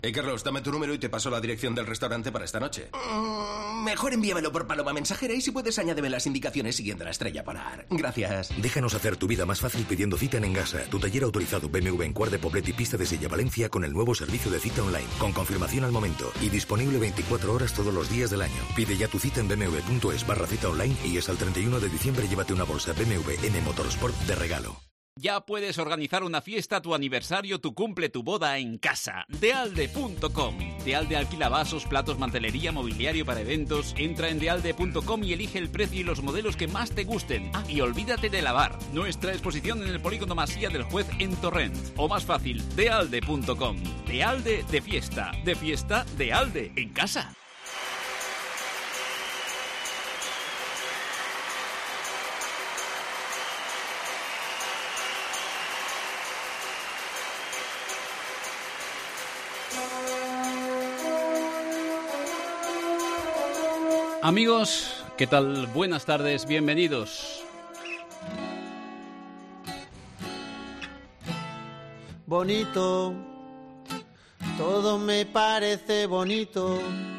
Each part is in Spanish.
Carlos, dame tu número y te paso la dirección del restaurante para esta noche. Mejor envíamelo por paloma mensajera y si puedes añádeme las indicaciones siguiendo la estrella polar. Gracias. Déjanos hacer tu vida más fácil pidiendo cita en Engasa, tu taller autorizado BMW en Quart de Poblet y Pista de Sella, Valencia, con el nuevo servicio de cita online, con confirmación al momento y disponible 24 horas todos los días del año. Pide ya tu cita en bmw.es/cita online y hasta el 31 de diciembre llévate una bolsa BMW M Motorsport de regalo. Ya puedes organizar una fiesta, tu aniversario, tu cumple, tu boda en casa. Dealde.com. Dealde alquila vasos, platos, mantelería, mobiliario para eventos. Entra en dealde.com y elige el precio y los modelos que más te gusten. Ah, y olvídate de lavar. Nuestra exposición en el Polígono Masía del Juez en Torrent. O más fácil, dealde.com. Dealde de fiesta, Dealde en casa. Amigos, ¿qué tal? Buenas tardes, bienvenidos. Bonito, todo me parece bonito.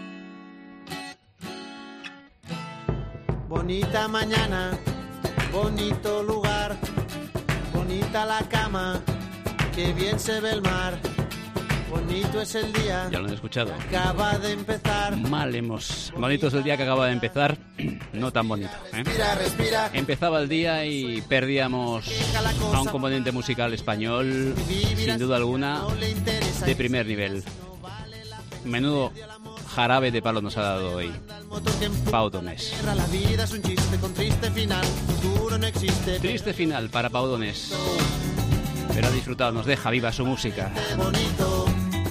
Bonita mañana, bonito lugar, bonita la cama, qué bien se ve el mar. Bonito es el día. Ya lo han escuchado. Acaba de empezar. Bonito es el día que acaba de empezar. No tan bonito, ¿eh? Respira, respira. Empezaba el día y perdíamos a un componente musical español, sin duda alguna, de primer nivel. Menudo jarabe de palo nos ha dado hoy Pau Donés. La vida es un chiste con triste final. Futuro no existe. Triste final para Pau Donés. Pero ha disfrutado, nos deja viva su música. Bonito.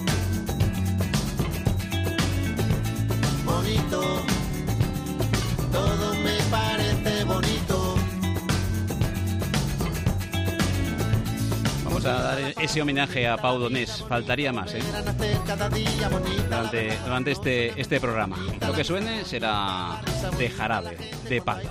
Bonito, todo me parece bonito. Vamos a dar ese homenaje a Pau Donés, faltaría más, ¿eh? Durante este programa. Lo que suene será de jarabe, de palo.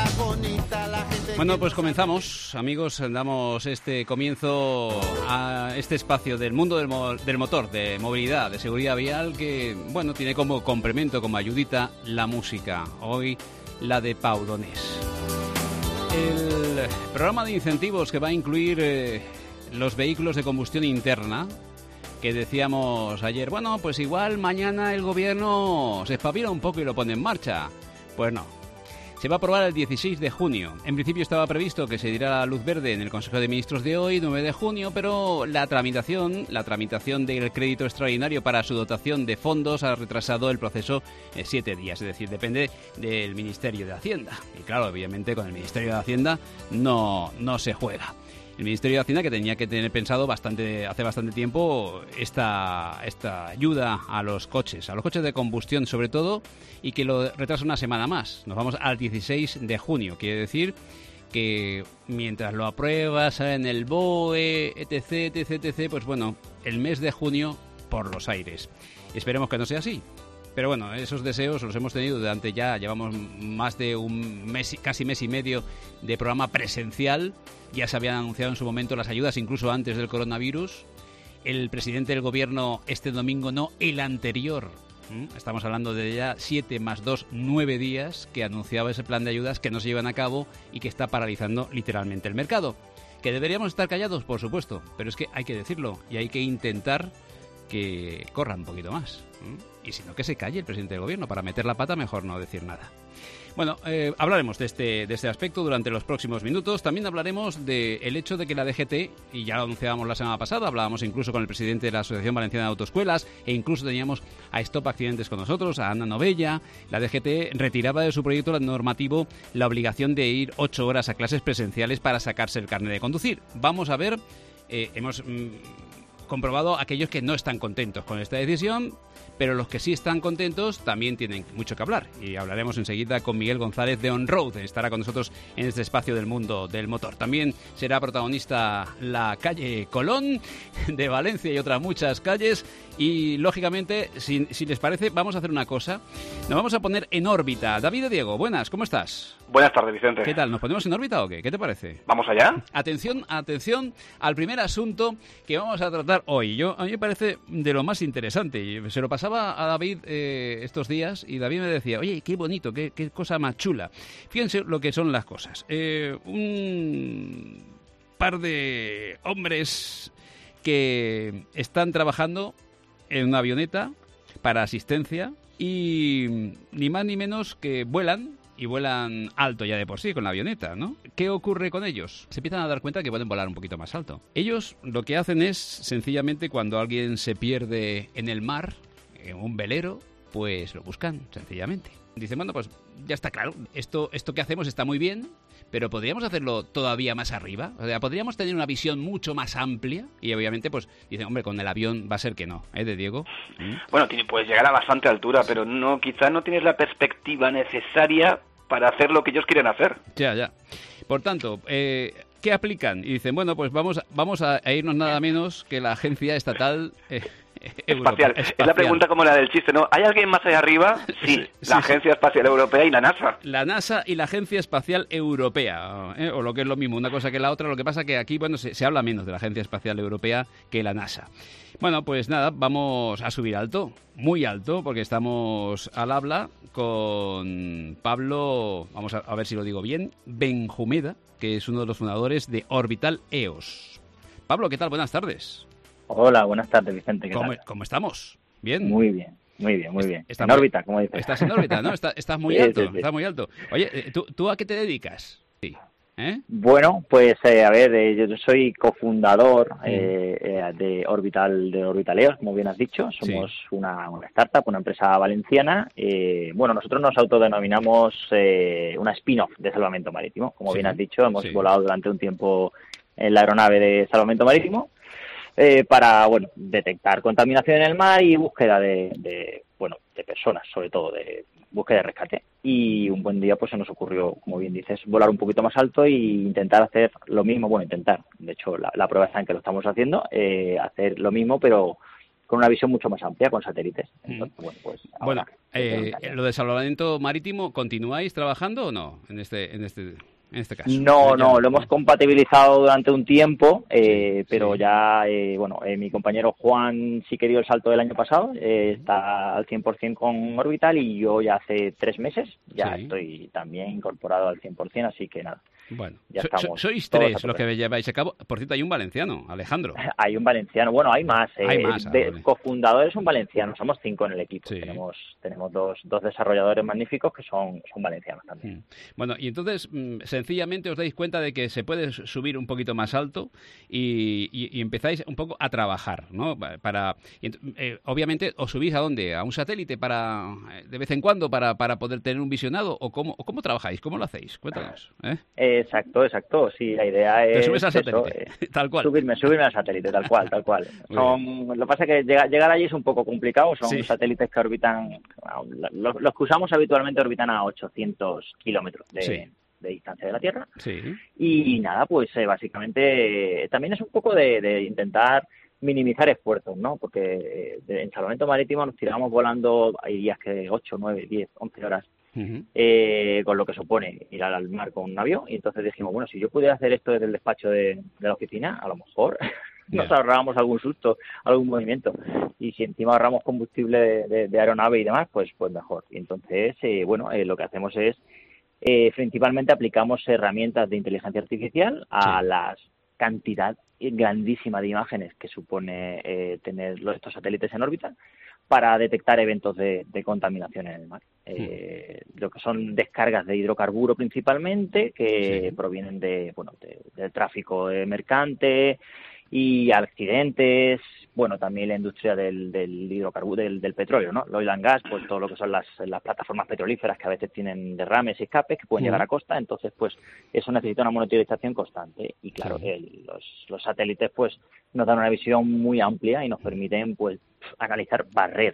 Bueno, pues comenzamos, amigos, damos este comienzo a este espacio del mundo del motor, de movilidad, de seguridad vial, que, bueno, tiene como complemento, como ayudita, la música. Hoy, la de Pau Donés. El programa de incentivos que va a incluir los vehículos de combustión interna, que decíamos ayer, bueno, pues igual mañana el gobierno se espabila un poco y lo pone en marcha. Pues no. Se va a aprobar el 16 de junio. En principio estaba previsto que se diera la luz verde en el Consejo de Ministros de hoy, 9 de junio, pero la tramitación del crédito extraordinario para su dotación de fondos ha retrasado el proceso 7 días, es decir, depende del Ministerio de Hacienda. Y claro, obviamente con el Ministerio de Hacienda no se juega. El Ministerio de Hacienda, que tenía que tener pensado hace bastante tiempo esta ayuda a los coches de combustión sobre todo, y que lo retrasa una semana más. Nos vamos al 16 de junio. Quiere decir que mientras lo apruebas en el BOE, etc., pues bueno, el mes de junio por los aires. Esperemos que no sea así. Pero bueno, esos deseos los hemos tenido durante llevamos más de un mes, casi mes y medio de programa presencial. Ya se habían anunciado en su momento las ayudas, incluso antes del coronavirus. El presidente del gobierno este domingo, no, el anterior. Estamos hablando de ya 7 más 2, 9 días que anunciaba ese plan de ayudas que no se llevan a cabo y que está paralizando literalmente el mercado. ¿Que deberíamos estar callados? Por supuesto, pero es que hay que decirlo y hay que intentar que corra un poquito más. Y si no, que se calle el presidente del gobierno. Para meter la pata, mejor no decir nada. Bueno, hablaremos de este aspecto durante los próximos minutos. También hablaremos del hecho de que la DGT, y ya lo anunciábamos la semana pasada, hablábamos incluso con el presidente de la Asociación Valenciana de Autoescuelas, e incluso teníamos a Stop Accidentes con nosotros, a Ana Novella. La DGT retiraba de su proyecto normativo la obligación de ir 8 horas a clases presenciales para sacarse el carnet de conducir. Vamos a ver, hemos comprobado aquellos que no están contentos con esta decisión, pero los que sí están contentos también tienen mucho que hablar. Y hablaremos enseguida con Miguel González de On Road. Estará con nosotros en este espacio del mundo del motor. También será protagonista la calle Colón de Valencia y otras muchas calles. Y, lógicamente, si les parece, vamos a hacer una cosa. Nos vamos a poner en órbita. David de Diego, buenas, ¿cómo estás? Buenas tardes, Vicente. ¿Qué tal? ¿Nos ponemos en órbita o qué? ¿Qué te parece? ¿Vamos allá? Atención al primer asunto que vamos a tratar comentar hoy. A mí me parece de lo más interesante. Se lo pasaba a David estos días y David me decía, oye, qué bonito, qué cosa más chula. Fíjense lo que son las cosas. Un par de hombres que están trabajando en una avioneta para asistencia y ni más ni menos que vuelan, y vuelan alto ya de por sí con la avioneta, ¿no? ¿Qué ocurre con ellos? Se empiezan a dar cuenta que pueden volar un poquito más alto. Ellos lo que hacen es, sencillamente, cuando alguien se pierde en el mar, en un velero, pues lo buscan, sencillamente. Dicen, bueno, pues ya está claro, esto que hacemos está muy bien, pero ¿podríamos hacerlo todavía más arriba? O sea, ¿podríamos tener una visión mucho más amplia? Y obviamente, pues, dicen, hombre, con el avión va a ser que no, ¿de Diego? Bueno, puedes llegar a bastante altura, pero quizás no tienes la perspectiva necesaria para hacer lo que ellos quieren hacer. Ya. Por tanto, ¿qué aplican? Y dicen, bueno, pues vamos a irnos nada menos que la Agencia Estatal... Espacial. Es la pregunta como la del chiste, ¿no? ¿Hay alguien más allá arriba? Sí, la Agencia Espacial Europea y la NASA. La NASA y la Agencia Espacial Europea, o lo que es lo mismo, una cosa que la otra. Lo que pasa que aquí, bueno, se habla menos de la Agencia Espacial Europea que la NASA. Bueno, pues nada, vamos a subir alto, muy alto, porque estamos al habla con Pablo, vamos a ver si lo digo bien, Benjumeda, que es uno de los fundadores de Orbital EOS. Pablo, ¿qué tal? Buenas tardes. Hola, buenas tardes, Vicente. ¿Qué tal? ¿Cómo estamos? ¿Bien? Muy bien. En órbita, como dices. Estás en órbita, ¿no? Estás muy alto, sí. Estás muy alto. Oye, ¿tú a qué te dedicas? Sí. Bueno, pues a ver, yo soy cofundador de Orbital EOS, como bien has dicho. Somos una startup, una empresa valenciana. Bueno, nosotros nos autodenominamos una spin-off de salvamento marítimo. Como bien has dicho, hemos volado durante un tiempo en la aeronave de salvamento marítimo. Para, detectar contaminación en el mar y búsqueda de personas, sobre todo, de búsqueda de rescate. Y un buen día, pues se nos ocurrió, como bien dices, volar un poquito más alto e intentar hacer lo mismo. Bueno, intentar. De hecho, la prueba está en que lo estamos haciendo. Hacer lo mismo, pero con una visión mucho más amplia, con satélites. Entonces, pues ahora, lo de salvamento marítimo, ¿continuáis trabajando o no en este caso? No, lo hemos compatibilizado durante un tiempo, pero ya, mi compañero Juan sí que dio el salto del año pasado, está al 100% con Orbital y yo ya hace 3 meses ya estoy también incorporado al 100%, así que nada. Bueno, ya estamos sois 3 los que lleváis a cabo. Por cierto, hay un valenciano, Alejandro. Hay un valenciano, hay más. Vale. Cofundadores son valencianos, somos 5 en el equipo. Tenemos dos desarrolladores magníficos que son valencianos también. Bueno, y entonces, sencillamente os dais cuenta de que se puede subir un poquito más alto y empezáis un poco a trabajar, ¿no? Obviamente, ¿os subís a dónde? ¿A un satélite de vez en cuando para poder tener un visionado? ¿O cómo trabajáis? ¿Cómo lo hacéis? Cuéntanos. Exacto. Sí, la idea es... Te subes al satélite, tal cual. Subirme al satélite, tal cual. Lo que pasa es que llegar allí es un poco complicado. Son satélites que orbitan... Los que usamos habitualmente orbitan a 800 kilómetros de distancia de la Tierra. Y nada, pues básicamente también es un poco de intentar minimizar esfuerzos, ¿no? Porque en salvamento marítimo nos tiramos volando, hay días que 8, 9, 10, 11 horas, con lo que supone ir al mar con un avión. Y entonces dijimos, si yo pudiera hacer esto desde el despacho de la oficina, a lo mejor nos ahorrábamos algún susto, algún movimiento. Y si encima ahorramos combustible de aeronave y demás, pues mejor. Y entonces, lo que hacemos es principalmente aplicamos herramientas de inteligencia artificial a la cantidad grandísima de imágenes que supone tener estos satélites en órbita para detectar eventos de contaminación en el mar. Lo que son descargas de hidrocarburo principalmente, que provienen del tráfico mercante y accidentes, también la industria del hidrocarburo, del petróleo, ¿no? El oil and gas, pues todo lo que son las plataformas petrolíferas que a veces tienen derrames y escapes que pueden llegar a costa, entonces pues eso necesita una monitorización constante y claro, los satélites pues nos dan una visión muy amplia y nos permiten pues analizar, barrer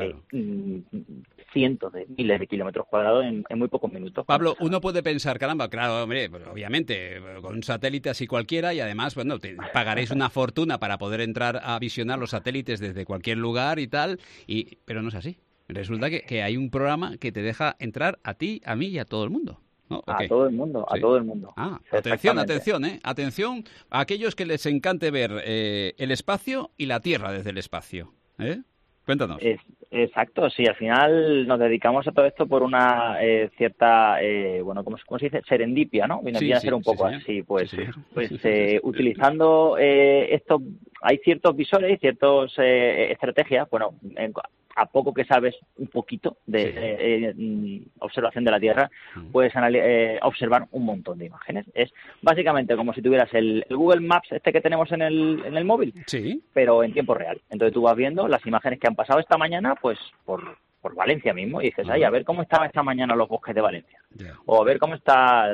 cientos de miles de kilómetros cuadrados en muy pocos minutos. Pablo, uno puede pensar, caramba, claro, hombre, pues, obviamente, con un satélite así cualquiera y además, pagaréis una fortuna para poder entrar a visionar los satélites desde cualquier lugar y tal, pero no es así. Resulta que hay un programa que te deja entrar a ti, a mí y a todo el mundo. ¿no? A todo el mundo, ¿Sí? a todo el mundo. Atención, atención a aquellos que les encante ver el espacio y la Tierra desde el espacio. Cuéntanos. Exacto, sí, al final nos dedicamos a todo esto por una cierta, ¿cómo se dice? Serendipia, ¿no? Viene a ser un poco así, pues utilizando esto, hay ciertos visores y ciertas estrategias, a poco que sabes un poquito de observación de la Tierra, puedes observar un montón de imágenes. Es básicamente como si tuvieras el Google Maps que tenemos en el móvil, pero en tiempo real. Entonces tú vas viendo las imágenes que han pasado esta mañana, pues por Valencia mismo, y dices, a ver cómo estaban esta mañana los bosques de Valencia. O a ver cómo está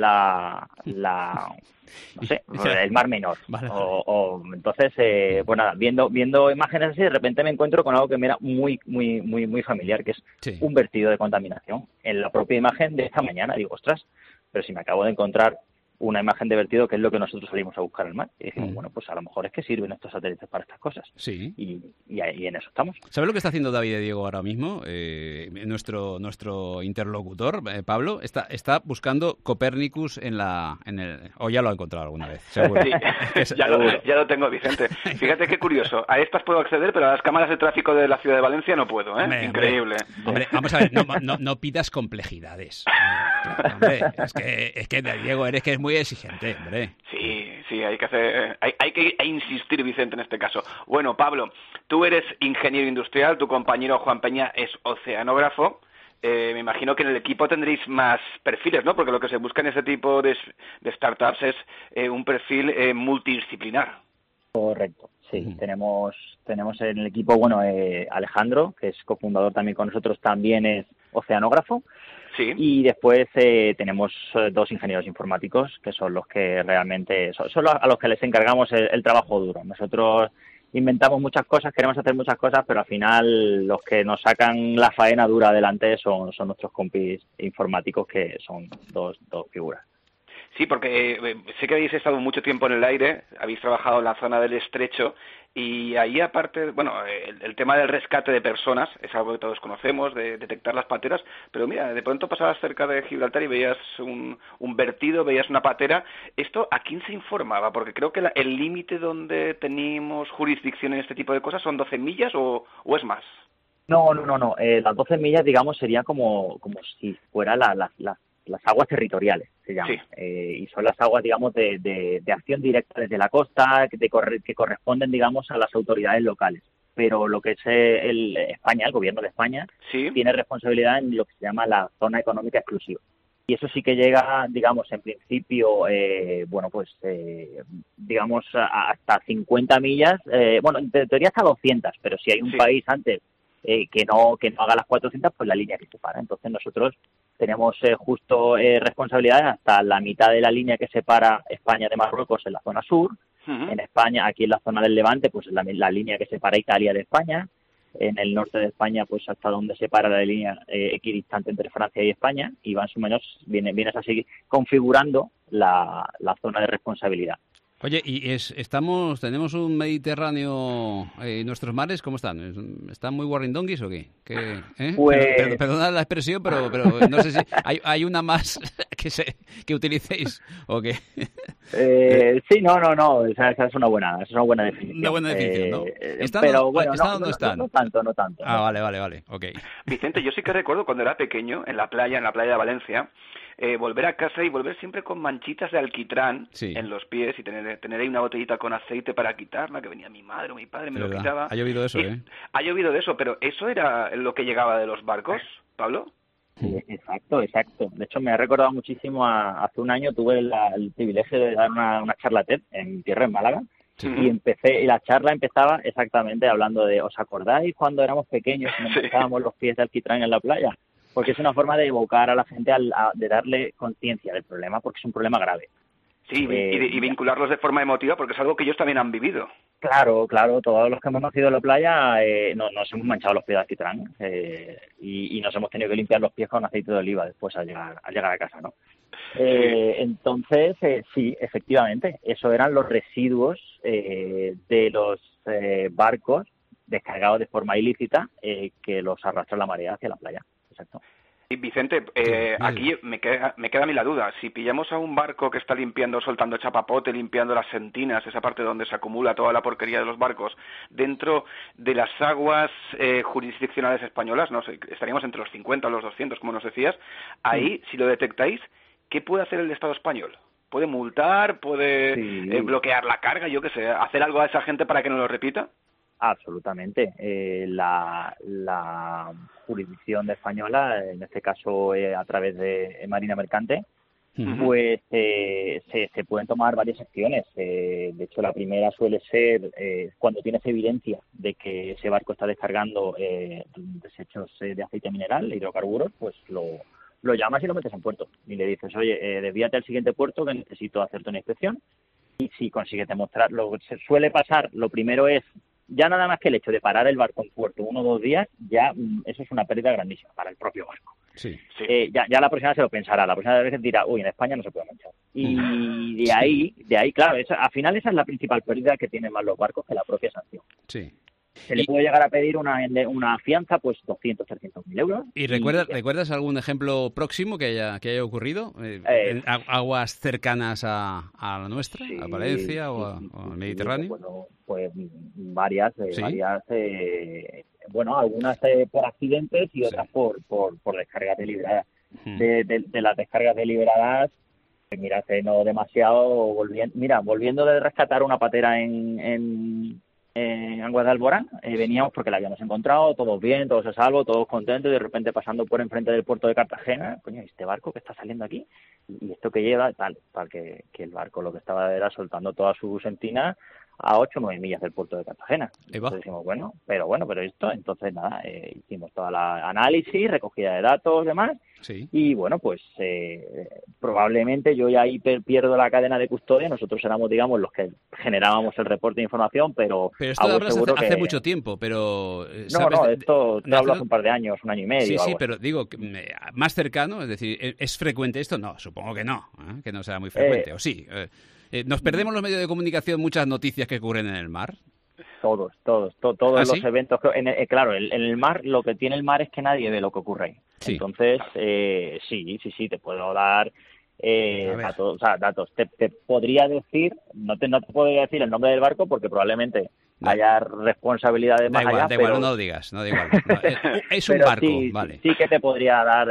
no sé, el Mar Menor. Entonces, viendo imágenes así, de repente me encuentro con algo que me era muy, muy, muy, muy familiar, que es un vertido de contaminación en la propia imagen de esta mañana. Digo, ostras, pero si me acabo de encontrar una imagen de vertido, que es lo que nosotros salimos a buscar al mar. Y dijimos, pues a lo mejor es que sirven estos satélites para estas cosas. Sí. Y en eso estamos. ¿Sabes lo que está haciendo David y Diego ahora mismo? Nuestro interlocutor, Pablo, está buscando Copernicus o ya lo ha encontrado alguna vez, seguro. Sí, ya lo tengo, Vicente. Fíjate qué curioso. A estas puedo acceder, pero a las cámaras de tráfico de la ciudad de Valencia no puedo, ¿eh? Increíble. Hombre, vamos a ver, no pidas complejidades. Hombre, es que Diego, eres que es muy exigente, hombre. Sí, hay que insistir, Vicente, en este caso. Bueno, Pablo, tú eres ingeniero industrial, tu compañero Juan Peña es oceanógrafo. Me imagino que en el equipo tendréis más perfiles, ¿no? Porque lo que se busca en ese tipo de startups es un perfil multidisciplinar. Correcto, sí. Tenemos en el equipo, Alejandro, que es cofundador también con nosotros, también es oceanógrafo. Sí. Y después tenemos 2 ingenieros informáticos, que son los que realmente son a los que les encargamos el trabajo duro. Nosotros inventamos muchas cosas, queremos hacer muchas cosas, pero al final los que nos sacan la faena dura adelante son nuestros compis informáticos, que son dos figuras. Sí, porque sé que habéis estado mucho tiempo en el aire, habéis trabajado en la zona del Estrecho, y ahí aparte, el tema del rescate de personas es algo que todos conocemos, de detectar las pateras, pero mira, de pronto pasabas cerca de Gibraltar y veías un vertido, veías una patera. ¿Esto a quién se informaba? Porque creo que el límite donde tenemos jurisdicción en este tipo de cosas son 12 millas o es más. No. Las 12 millas, digamos, sería como si fuera las aguas territoriales, se llaman. Sí. Y son las aguas, digamos, de acción directa desde la costa, que corresponden, digamos, a las autoridades locales. Pero lo que es España, el gobierno de España, tiene responsabilidad en lo que se llama la zona económica exclusiva. Y eso sí que llega, digamos, en principio, digamos, hasta 50 millas, en teoría hasta 200, pero si hay un país antes que no haga las 400, pues la línea que separa. Entonces nosotros tenemos justo responsabilidades hasta la mitad de la línea que separa España de Marruecos en la zona sur. En España, aquí en la zona del Levante, pues la línea que separa Italia de España. En el norte de España, pues hasta donde separa la línea equidistante entre Francia y España, y más o menos vienes así configurando la zona de responsabilidad. Oye, y tenemos un Mediterráneo, ¿nuestros mares cómo están? ¿Están muy warrindonguis o qué? Pues... Perdona la expresión, pero no sé si hay una más que utilicéis o qué. Sí, no, esa es una buena definición. Una buena definición, ¿no? Pero bueno, ¿Dónde están? No tanto. Ah, vale, ok. Vicente, yo sí que recuerdo cuando era pequeño, en la playa de Valencia, volver a casa y volver siempre con manchitas de alquitrán en los pies y tener ahí una botellita con aceite para quitarla, que venía mi madre o mi padre, me lo quitaba. Ha llovido eso, Ha llovido de eso, pero ¿eso era lo que llegaba de los barcos, Pablo? Sí, exacto. De hecho, me ha recordado muchísimo hace un año tuve el privilegio de dar una charla TED en mi tierra, en Málaga. Sí. Y la charla empezaba exactamente hablando de, ¿os acordáis cuando éramos pequeños y nos dejábamos los pies de alquitrán en la playa? Porque es una forma de evocar a la gente, de darle conciencia del problema, porque es un problema grave. Sí, y vincularlos de forma emotiva, porque es algo que ellos también han vivido. Claro, todos los que hemos nacido en la playa nos hemos manchado los pies de alquitrán y nos hemos tenido que limpiar los pies con aceite de oliva después al llegar a casa, ¿no? Entonces, sí, efectivamente, eso eran los residuos de los barcos descargados de forma ilícita que los arrastra la marea hacia la playa. Exacto. Y Vicente, aquí me queda a mí la duda. Si pillamos a un barco que está limpiando, soltando chapapote, limpiando las sentinas, esa parte donde se acumula toda la porquería de los barcos, dentro de las aguas jurisdiccionales españolas, no sé, estaríamos entre los 50 o los 200, como nos decías, ahí, si lo detectáis, ¿qué puede hacer el Estado español? ¿Puede multar? ¿Puede bloquear la carga? Yo qué sé, ¿hacer algo a esa gente para que no lo repita? Absolutamente. La jurisdicción española, en este caso a través de Marina Mercante, pues se pueden tomar varias acciones. De hecho, la primera suele ser cuando tienes evidencia de que ese barco está descargando desechos de aceite mineral, hidrocarburos, pues lo llamas y lo metes en puerto. Y le dices, oye, desvíate al siguiente puerto que necesito hacerte una inspección. Y si consigues demostrar, lo que se suele pasar, lo primero es, ya nada más que el hecho de parar el barco en puerto 1 o 2 días, ya eso es una pérdida grandísima para el propio barco. Sí. Ya la próxima se lo pensará, la próxima vez dirá, uy, en España no se puede manchar. Y de ahí, claro, al final esa es la principal pérdida que tienen más los barcos que la propia sanción. Sí. Se le puede llegar a pedir una fianza, pues 200, 300.000 euros. ¿Y recuerdas algún ejemplo próximo que haya ocurrido? ¿En aguas cercanas a la nuestra, a Valencia o al Mediterráneo? Bueno, pues varias, algunas por accidentes y otras por descargas deliberadas. De las descargas deliberadas, mira, hace no demasiado, volviendo de rescatar una patera en Aguas de Alborán, veníamos porque la habíamos encontrado, todos bien, todos a salvo, todos contentos, y de repente pasando por enfrente del puerto de Cartagena, coño, este barco que está saliendo aquí, y esto que lleva, tal que el barco lo que estaba era soltando toda su sentina a 8 o 9 millas del puerto de Cartagena. Entonces decimos, pero esto, entonces nada, hicimos toda la análisis, recogida de datos, demás, y bueno, pues probablemente yo ya ahí pierdo la cadena de custodia. Nosotros éramos, digamos, los que generábamos el reporte de información, pero esto lo hablas hace mucho tiempo, pero... esto te hablo hace un par de años, 1 año y medio. Sí, pero digo, más cercano, es decir, ¿es frecuente esto? No, supongo que no, que no sea muy frecuente, o sí. ¿Nos perdemos los medios de comunicación muchas noticias que ocurren en el mar? Todos los eventos. Claro, en el mar, lo que tiene el mar es que nadie ve lo que ocurre ahí. Sí. Entonces, sí, te puedo dar datos. Te podría decir, no te podría decir el nombre del barco porque probablemente haya responsabilidades más allá. Da igual, no lo digas, no da igual. Es un barco, vale. Sí que te podría dar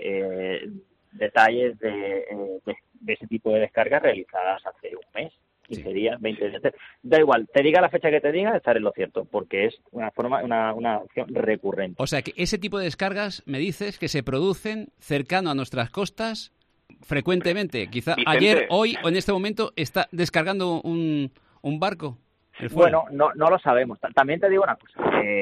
detalles de ese tipo de descargas realizadas hace un mes. 15 días, 20 días. Da igual, te diga la fecha que te diga, estaré en lo cierto, porque es una acción recurrente. O sea, que ese tipo de descargas, me dices, que se producen cercano a nuestras costas frecuentemente. Quizá Vicente, ayer, hoy o en este momento está descargando un barco. Bueno, no lo sabemos. También te digo una cosa.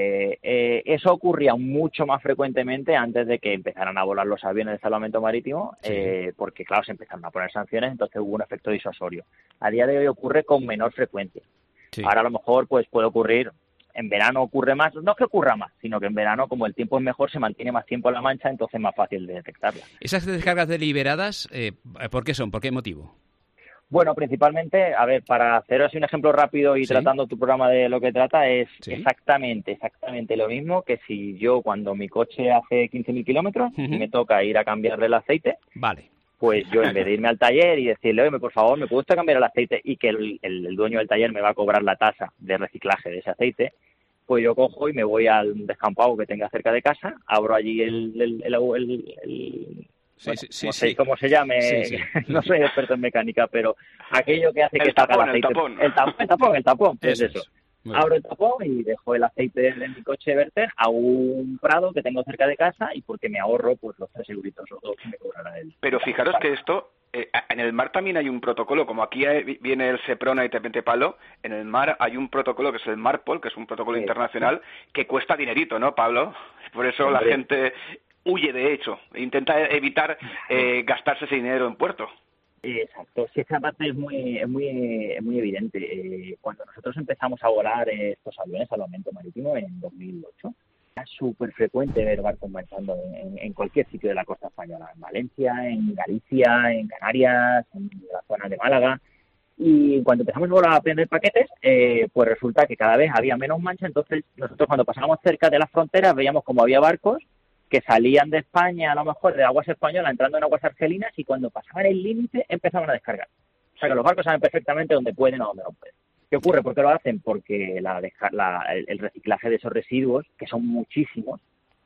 Eso ocurría mucho más frecuentemente antes de que empezaran a volar los aviones de salvamento marítimo, porque, claro, se empezaron a poner sanciones, entonces hubo un efecto disuasorio. A día de hoy ocurre con menor frecuencia. Sí. Ahora a lo mejor pues puede ocurrir, en verano ocurre más, no es que ocurra más, sino que en verano, como el tiempo es mejor, se mantiene más tiempo en la mancha, entonces es más fácil de detectarla. ¿Esas descargas deliberadas, por qué son? ¿Por qué motivo? Bueno, principalmente, a ver, para hacer así un ejemplo rápido y tratando tu programa de lo que trata, es exactamente lo mismo que si yo, cuando mi coche hace 15.000 kilómetros y me toca ir a cambiarle el aceite, pues yo, en vez de irme al taller y decirle, oye, por favor, ¿me puede usted cambiar el aceite? Y que el dueño del taller me va a cobrar la tasa de reciclaje de ese aceite, pues yo cojo y me voy al descampado que tenga cerca de casa, abro allí cómo se llame, no soy experto en mecánica, pero aquello que hace que salga el aceite. El tapón, pues eso. Abro el tapón y dejo el aceite de mi coche verter a un prado que tengo cerca de casa, y porque me ahorro pues los 3 euritos o 2 que me cobrará él. Pero fijaros que esto, en el mar también hay un protocolo, como aquí viene el Seprona y Tepentepalo, en el mar hay un protocolo que es el Marpol, que es un protocolo internacional que cuesta dinerito, ¿no, Pablo? Por eso la gente huye, de hecho, intenta evitar gastarse ese dinero en puerto. Exacto, sí, esa parte es muy evidente. Cuando nosotros empezamos a volar estos aviones a salvamento marítimo en 2008, era súper frecuente ver barcos marchando en cualquier sitio de la costa española, en Valencia, en Galicia, en Canarias, en la zona de Málaga. Y cuando empezamos a volar a prender paquetes, pues resulta que cada vez había menos mancha. Entonces nosotros, cuando pasábamos cerca de las fronteras, veíamos como había barcos que salían de España, a lo mejor de aguas españolas, entrando en aguas argelinas, y cuando pasaban el límite empezaban a descargar. O sea, que los barcos saben perfectamente dónde pueden o dónde no pueden. ¿Qué ocurre? ¿Por qué lo hacen? Porque el reciclaje de esos residuos, que son muchísimos,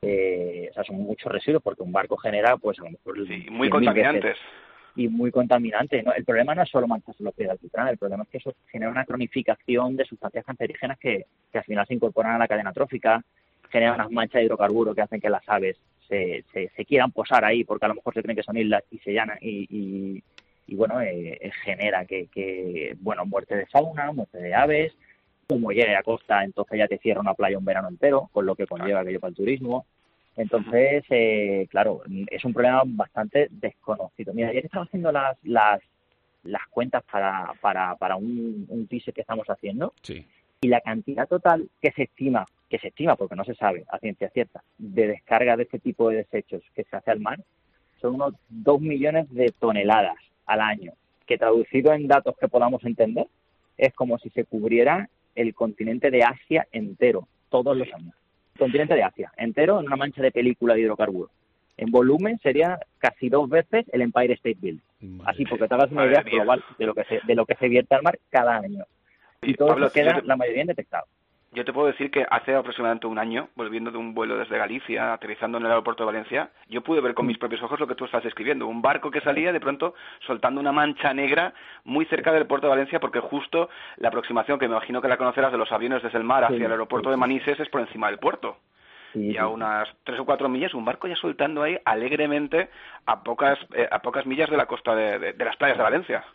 o sea, son muchos residuos, porque un barco genera, pues a lo mejor... Sí, muy contaminantes. Y muy contaminantes, ¿no? El problema no es solo manchas en los pies de alquitrán, el problema es que eso genera una cronificación de sustancias cancerígenas que al final se incorporan a la cadena trófica, genera unas manchas de hidrocarburos que hacen que las aves se quieran posar ahí, porque a lo mejor se creen que son islas y se llanan, y bueno, genera que muerte de fauna, muerte de aves. Como llegue a costa, entonces ya te cierra una playa un verano entero, con lo que conlleva aquello para el turismo. Entonces, claro, es un problema bastante desconocido. Mira, ayer estaba haciendo las cuentas para un teaser que estamos haciendo, sí, y la cantidad total que se estima porque no se sabe a ciencia cierta, de descarga de este tipo de desechos que se hace al mar, son unos 2 millones de toneladas al año, que traducido en datos que podamos entender, es como si se cubriera el continente de Asia entero, todos los años. Continente de Asia entero en una mancha de película de hidrocarburos. En volumen sería casi 2 veces el Empire State Building. Así, porque te hagas una idea global de lo que se vierte al mar cada año. Y todo Pablo, eso queda la mayoría indetectado. Yo te puedo decir que hace aproximadamente un año, volviendo de un vuelo desde Galicia, aterrizando en el aeropuerto de Valencia, yo pude ver con mis propios ojos lo que tú estás describiendo. Un barco que salía de pronto soltando una mancha negra muy cerca del puerto de Valencia, porque justo la aproximación, que me imagino que la conocerás, de los aviones desde el mar hacia el aeropuerto de Manises es por encima del puerto. Y a unas 3 o 4 millas, un barco ya soltando ahí alegremente a pocas millas de la costa de las playas de Valencia.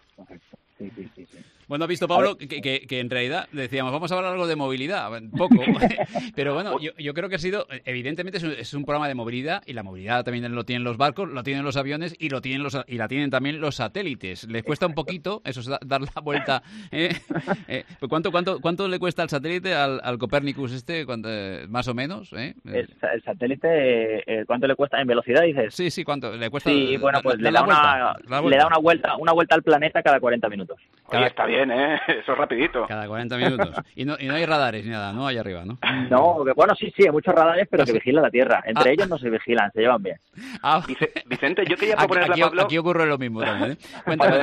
Sí. Bueno, ha visto Pablo que en realidad decíamos, vamos a hablar algo de movilidad, poco, pero bueno, yo creo que ha sido, evidentemente es un programa de movilidad, y la movilidad también lo tienen los barcos, lo tienen los aviones y la tienen también los satélites. Les cuesta un poquito eso, dar la vuelta. ¿Cuánto le cuesta al satélite, al Copernicus más o menos? El satélite, ¿cuánto le cuesta en velocidad, dices? Sí, ¿cuánto le cuesta? Sí, bueno, pues le da una vuelta al planeta cada 40 minutos. Oye, está bien, eso es rapidito. Cada 40 minutos. Y no hay radares ni nada, ¿no? Allá arriba, ¿no? No, bueno, sí, hay muchos radares, pero que vigilan la Tierra. Entre ellos no se vigilan, se llevan bien. Vicente, yo quería proponerle a Pablo... Aquí ocurre lo mismo también, ¿eh? Cuéntame.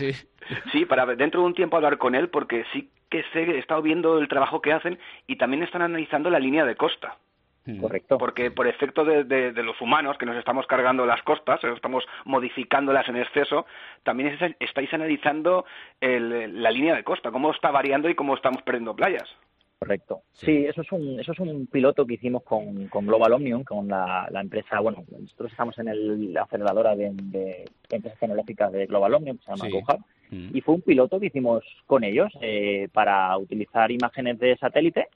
Sí, para dentro de un tiempo hablar con él, porque sí que he estado viendo el trabajo que hacen y también están analizando la línea de costa. Correcto. Porque por efecto de los humanos, que nos estamos cargando las costas, estamos modificándolas en exceso, también estáis analizando la línea de costa, cómo está variando y cómo estamos perdiendo playas. Correcto. Sí, eso es un piloto que hicimos con Global Omnium, con la empresa, bueno, nosotros estamos en la aceleradora de empresas tecnológicas de Global Omnium, que se llama GoHub, y fue un piloto que hicimos con ellos para utilizar imágenes de satélite.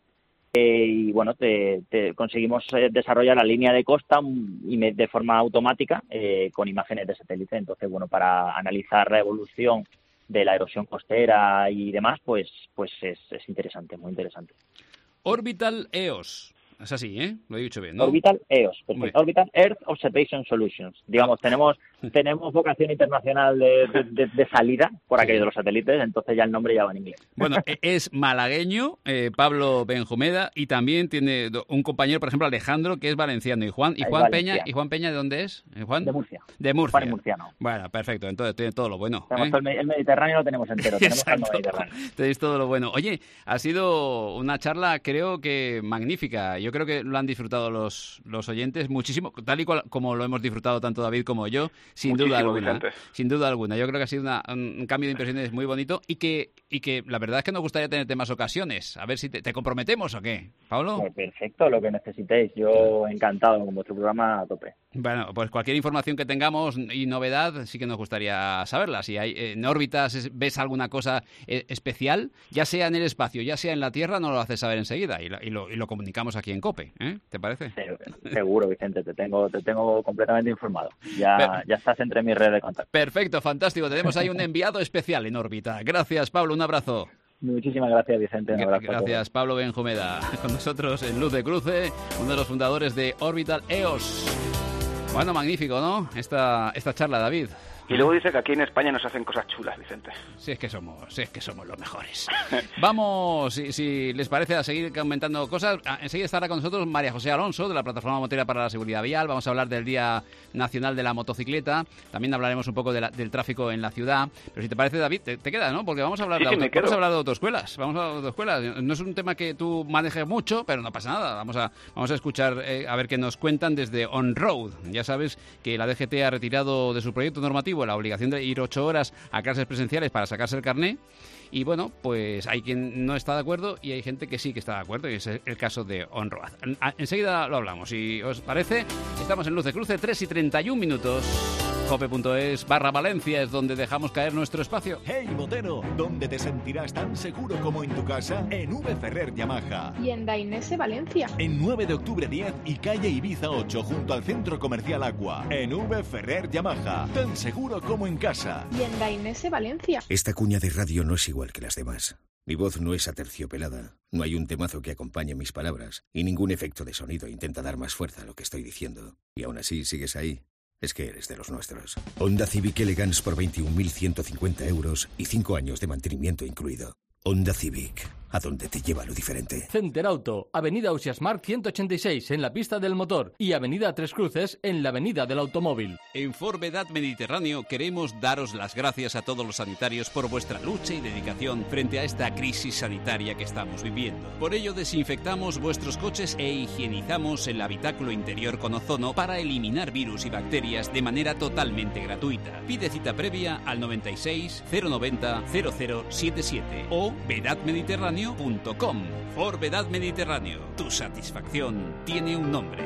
Y bueno, conseguimos desarrollar la línea de costa de forma automática con imágenes de satélite. Entonces, bueno, para analizar la evolución de la erosión costera y demás, pues es interesante, muy interesante. Orbital EOS. Es así, ¿eh? Lo he dicho bien, ¿no? Orbital EOS, perfecto. Orbital Earth Observation Solutions. Digamos, tenemos vocación internacional de salida por aquello de los satélites, entonces ya el nombre ya va en inglés. Bueno, es malagueño, Pablo Benjumeda, y también tiene un compañero, por ejemplo, Alejandro, que es valenciano. ¿Y Juan Peña de dónde es? ¿Juan? De Murcia. De Murcia. Juan murciano. Bueno, perfecto, entonces tiene todo lo bueno. El Mediterráneo lo tenemos entero, tenemos el Mediterráneo. Tenéis todo lo bueno. Oye, ha sido una charla, creo que magnífica. Yo creo que lo han disfrutado los oyentes muchísimo, tal y cual como lo hemos disfrutado tanto David como yo, sin duda alguna. Yo creo que ha sido un cambio de impresiones muy bonito y que la verdad es que nos gustaría tenerte más ocasiones. A ver si te comprometemos o qué, Pablo. Perfecto, lo que necesitéis. Yo encantado con vuestro programa a tope. Bueno, pues cualquier información que tengamos y novedad sí que nos gustaría saberla. Si hay en órbitas ves alguna cosa especial, ya sea en el espacio, ya sea en la Tierra, nos lo haces saber enseguida y lo comunicamos aquí en COPE. ¿Te parece? Seguro, Vicente, te tengo completamente informado. Ya estás entre mis redes de contacto. Perfecto, fantástico. Tenemos ahí un enviado especial en órbita. Gracias, Pablo. Un abrazo. Muchísimas gracias, Vicente. Un abrazo. Gracias, Pablo Benjumeda. Con nosotros en Luz de Cruce, uno de los fundadores de Orbital EOS. Bueno, magnífico, ¿no? Esta charla, David. Y luego dice que aquí en España nos hacen cosas chulas, Vicente. Si es que somos los mejores. Vamos, si les parece, a seguir comentando cosas. Enseguida estará con nosotros María José Alonso, de la Plataforma Motera para la Seguridad Vial. Vamos a hablar del Día Nacional de la Motocicleta. También hablaremos un poco del tráfico en la ciudad. Pero si te parece, David, te quedas, ¿no? Porque vamos a hablar vamos a hablar de autoescuelas. No es un tema que tú manejes mucho, pero no pasa nada. Vamos a escuchar, a ver qué nos cuentan desde On Road. Ya sabes que la DGT ha retirado de su proyecto normativo la obligación de ir 8 horas a clases presenciales para sacarse el carné. Y bueno, pues hay quien no está de acuerdo y hay gente que sí que está de acuerdo, y es el caso de On Road. Enseguida lo hablamos. Si os parece, estamos en Luz de Cruce, 3:31. Cope.es/Valencia es donde dejamos caer nuestro espacio. Hey motero, ¿dónde te sentirás tan seguro como en tu casa? En V Ferrer Yamaha. Y en Dainese Valencia. En 9 de octubre 10 y calle Ibiza 8 junto al Centro Comercial Aqua. En V Ferrer Yamaha, tan seguro como en casa. Y en Dainese Valencia. Esta cuña de radio no es igual que las demás. Mi voz no es aterciopelada, no hay un temazo que acompañe mis palabras y ningún efecto de sonido intenta dar más fuerza a lo que estoy diciendo. Y aún así sigues ahí. Es que eres de los nuestros. Honda Civic Elegance por 21.150 euros y 5 años de mantenimiento incluido. Honda Civic, a donde te lleva lo diferente. Center Auto, Avenida Ausiàs Marc 186 en la pista del motor y Avenida Tres Cruces en la Avenida del Automóvil. En Forvedad Mediterráneo queremos daros las gracias a todos los sanitarios por vuestra lucha y dedicación frente a esta crisis sanitaria que estamos viviendo. Por ello desinfectamos vuestros coches e higienizamos el habitáculo interior con ozono para eliminar virus y bacterias de manera totalmente gratuita. Pide cita previa al 96 090 0077 o vedadmediterráneo.com. Forvedad Mediterráneo. Tu satisfacción tiene un nombre.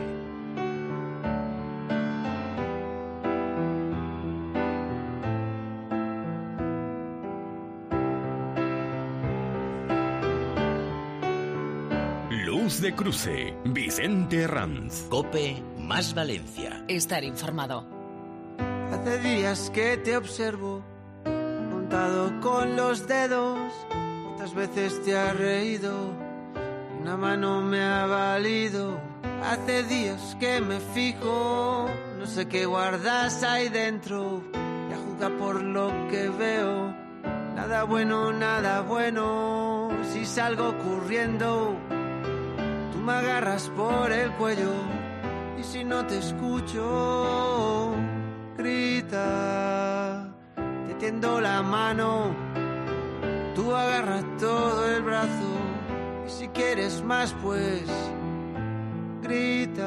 Luz de Cruce, Vicente Herranz. COPE más Valencia. Estar informado. Hace días que te observo, montado con los dedos. ¿Cuántas veces te has reído? Una mano me ha valido. Hace días que me fijo, no sé qué guardas ahí dentro. Ya juzga por lo que veo. Nada bueno. Si salgo corriendo, tú me agarras por el cuello. Y si no te escucho, grita, te tiendo la mano. Tú agarras todo el brazo y si quieres más pues grita.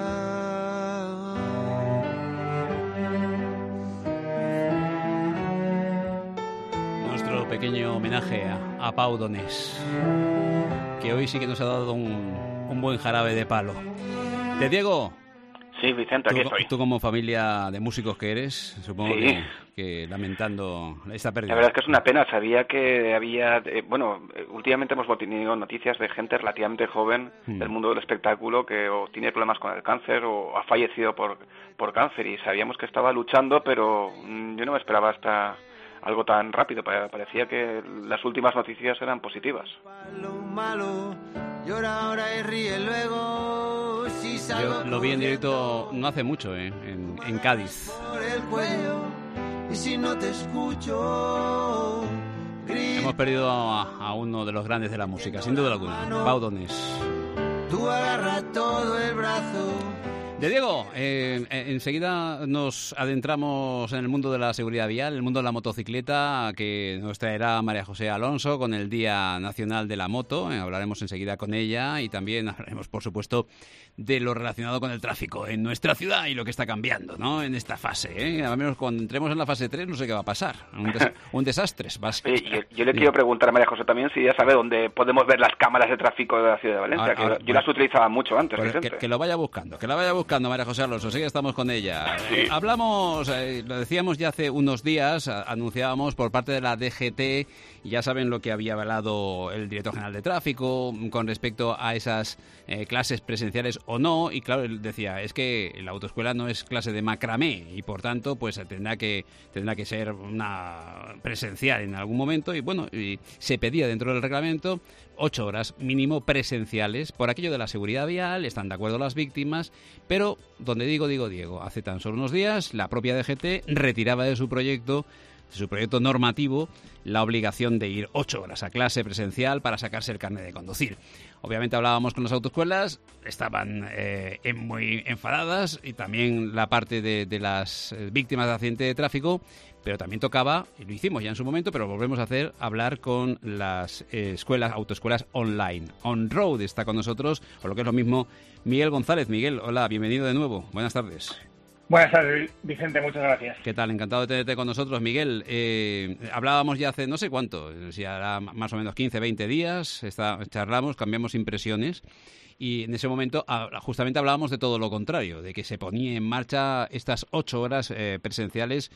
Nuestro pequeño homenaje a Pau Donés, que hoy sí que nos ha dado un buen jarabe de palo. De Diego. Sí, Vicente, aquí estoy. Tú como familia de músicos que eres, supongo sí. que lamentando esta pérdida. La verdad es que es una pena. Sabía que había... últimamente hemos tenido noticias de gente relativamente joven del mundo del espectáculo que o tiene problemas con el cáncer o ha fallecido por cáncer. Y sabíamos que estaba luchando, pero yo no me esperaba hasta algo tan rápido. Parecía que las últimas noticias eran positivas. Llora ahora y ríe luego. Yo lo vi en directo no hace mucho, en Cádiz. Por el cuello, y si no te escucho, hemos perdido a uno de los grandes de la música, sin duda alguna, Pau Donés. Tú agarra todo el brazo. De Diego, enseguida nos adentramos en el mundo de la seguridad vial, el mundo de la motocicleta, que nos traerá María José Alonso con el Día Nacional de la Moto. Hablaremos enseguida con ella y también hablaremos, por supuesto, de lo relacionado con el tráfico en nuestra ciudad y lo que está cambiando, ¿no? En esta fase, Al menos cuando entremos en la fase 3 no sé qué va a pasar. Un desastre. Yo le quiero preguntar a María José también si ya sabe dónde podemos ver las cámaras de tráfico de la ciudad de Valencia, yo las utilizaba mucho antes. Que lo vaya buscando, María José Alonso, sí que estamos con ella. Sí. Hablamos, lo decíamos ya hace unos días, anunciábamos por parte de la DGT, ya saben lo que había avalado el director general de tráfico con respecto a esas clases presenciales o no, y claro, él decía, es que la autoescuela no es clase de macramé y por tanto pues tendrá que ser una presencial en algún momento y bueno, y se pedía dentro del reglamento 8 horas mínimo presenciales por aquello de la seguridad vial, están de acuerdo las víctimas, pero Pero, donde digo, Diego, hace tan solo unos días la propia DGT retiraba de su proyecto normativo, la obligación de ir 8 horas a clase presencial para sacarse el carnet de conducir. Obviamente hablábamos con las autoescuelas, estaban muy enfadadas, y también la parte de las víctimas de accidente de tráfico, pero también tocaba, y lo hicimos ya en su momento, pero lo volvemos a hacer, hablar con las autoescuelas online. On-Road está con nosotros, o lo que es lo mismo, Miguel González. Miguel, hola, bienvenido de nuevo. Buenas tardes. Buenas tardes, Vicente, muchas gracias. ¿Qué tal? Encantado de tenerte con nosotros, Miguel. Hablábamos ya hace no sé cuánto, si hará más o menos 15, 20 días, charlamos, cambiamos impresiones, y en ese momento justamente hablábamos de todo lo contrario, de que se ponía en marcha estas 8 horas presenciales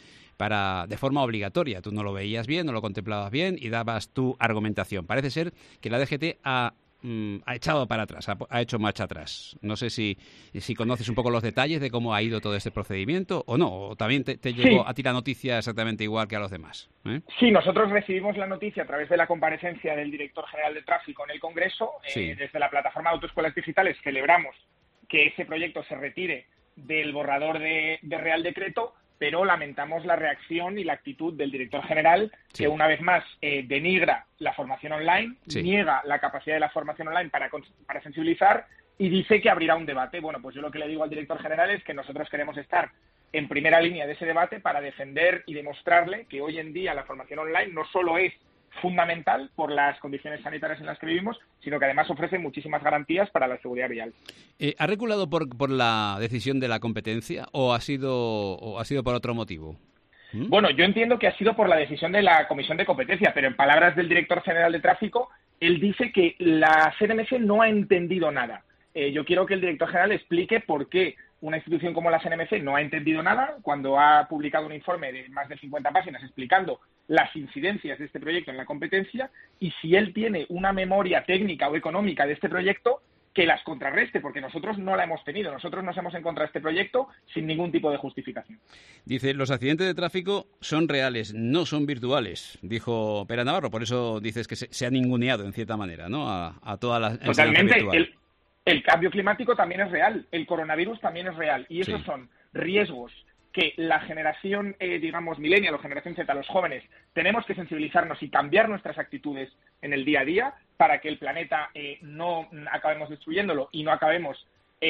de forma obligatoria. Tú no lo veías bien, no lo contemplabas bien y dabas tu argumentación. Parece ser que la DGT ha echado para atrás, ha hecho marcha atrás. No sé si conoces un poco los detalles de cómo ha ido todo este procedimiento o no, o también te llegó a ti la noticia exactamente igual que a los demás. Sí, nosotros recibimos la noticia a través de la comparecencia del director general de tráfico en el Congreso. Desde la plataforma de Autoescuelas Digitales celebramos que ese proyecto se retire del borrador de Real Decreto, pero lamentamos la reacción y la actitud del director general, que una vez más denigra la formación online, niega la capacidad de la formación online para sensibilizar y dice que abrirá un debate. Bueno, pues yo lo que le digo al director general es que nosotros queremos estar en primera línea de ese debate para defender y demostrarle que hoy en día la formación online no solo es fundamental por las condiciones sanitarias en las que vivimos, sino que además ofrece muchísimas garantías para la seguridad vial. ¿Ha reculado por la decisión de la competencia o ha sido por otro motivo? Bueno, yo entiendo que ha sido por la decisión de la Comisión de Competencia, pero en palabras del director general de tráfico, él dice que la CNMC no ha entendido nada. Yo quiero que el director general explique por qué una institución como la CNMC no ha entendido nada cuando ha publicado un informe de más de 50 páginas explicando las incidencias de este proyecto en la competencia, y si él tiene una memoria técnica o económica de este proyecto que las contrarreste, porque nosotros no la hemos tenido. Nosotros nos hemos encontrado este proyecto sin ningún tipo de justificación. Dice, los accidentes de tráfico son reales, no son virtuales, dijo Pera Navarro. Por eso dices que se ha ninguneado, en cierta manera, ¿no?, a todas las... Totalmente. El cambio climático también es real, el coronavirus también es real, y esos son riesgos que la generación, millennial o generación Z, los jóvenes, tenemos que sensibilizarnos y cambiar nuestras actitudes en el día a día para que el planeta no acabemos destruyéndolo y no acabemos,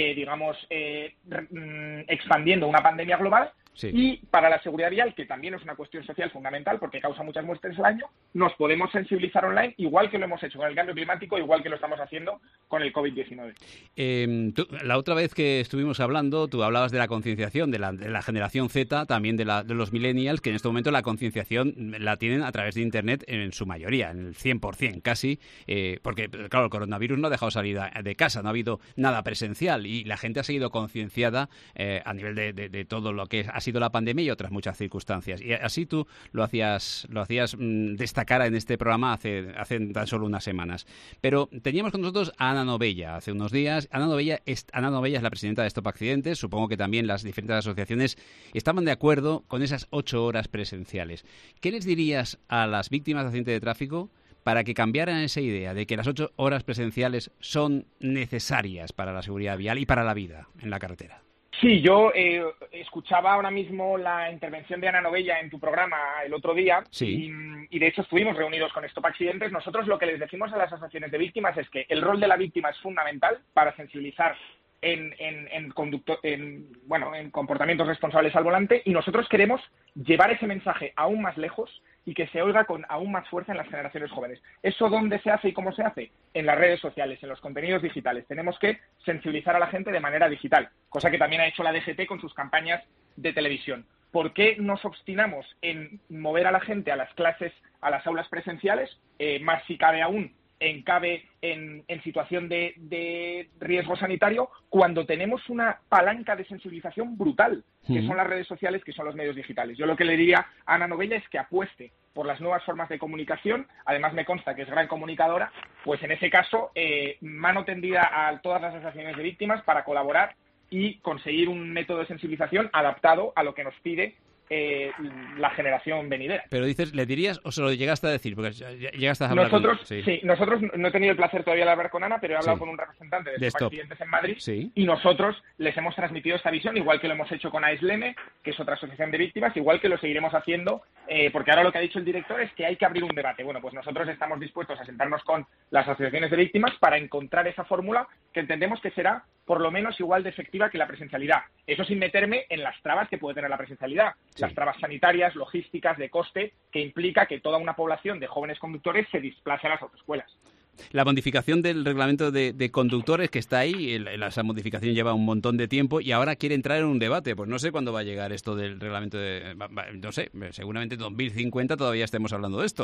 expandiendo una pandemia global. Y para la seguridad vial, que también es una cuestión social fundamental porque causa muchas muertes al año, nos podemos sensibilizar online igual que lo hemos hecho con el cambio climático, igual que lo estamos haciendo con el COVID-19. La otra vez que estuvimos hablando, tú hablabas de la concienciación de la generación Z, también de los millennials, que en este momento la concienciación la tienen a través de Internet en su mayoría, en el 100% casi, porque, claro, el coronavirus no ha dejado salir de casa, no ha habido nada presencial y la gente ha seguido concienciada a nivel de todo lo que ha sido la pandemia y otras muchas circunstancias. Y así tú lo hacías destacar en este programa hace tan solo unas semanas. Pero teníamos con nosotros a Ana Novella hace unos días. Ana Novella es la presidenta de Stop Accidentes. Supongo que también las diferentes asociaciones estaban de acuerdo con esas 8 horas presenciales. ¿Qué les dirías a las víctimas de accidente de tráfico para que cambiaran esa idea de que las 8 horas presenciales son necesarias para la seguridad vial y para la vida en la carretera? Sí, yo escuchaba ahora mismo la intervención de Ana Novella en tu programa el otro día y de hecho estuvimos reunidos con Stop Accidentes. Nosotros lo que les decimos a las asociaciones de víctimas es que el rol de la víctima es fundamental para sensibilizar en comportamientos responsables al volante, y nosotros queremos llevar ese mensaje aún más lejos y que se oiga con aún más fuerza en las generaciones jóvenes. ¿Eso dónde se hace y cómo se hace? En las redes sociales, en los contenidos digitales. Tenemos que sensibilizar a la gente de manera digital, cosa que también ha hecho la DGT con sus campañas de televisión. ¿Por qué nos obstinamos en mover a la gente a las clases, a las aulas presenciales? Más si cabe aún, en situación de riesgo sanitario, cuando tenemos una palanca de sensibilización brutal, que son las redes sociales, que son los medios digitales. Yo lo que le diría a Ana Novella es que apueste por las nuevas formas de comunicación. Además me consta que es gran comunicadora, pues en ese caso mano tendida a todas las asociaciones de víctimas para colaborar y conseguir un método de sensibilización adaptado a lo que nos pide la generación venidera. Pero dices, ¿le dirías o se lo llegaste a decir? Porque llegaste a hablar nosotros, con él. Sí, nosotros no he tenido el placer todavía de hablar con Ana, pero he hablado con un representante de Stop Accidentes en Madrid y nosotros les hemos transmitido esta visión, igual que lo hemos hecho con AESLEME, que es otra asociación de víctimas, igual que lo seguiremos haciendo, porque ahora lo que ha dicho el director es que hay que abrir un debate. Bueno, pues nosotros estamos dispuestos a sentarnos con las asociaciones de víctimas para encontrar esa fórmula que entendemos que será por lo menos igual de efectiva que la presencialidad. Eso sin meterme en las trabas que puede tener la presencialidad, las trabas sanitarias, logísticas, de coste, que implica que toda una población de jóvenes conductores se desplace a las autoescuelas. La modificación del reglamento de conductores que está ahí, esa modificación lleva un montón de tiempo y ahora quiere entrar en un debate. Pues no sé cuándo va a llegar esto del reglamento no sé, seguramente en 2050 todavía estemos hablando de esto.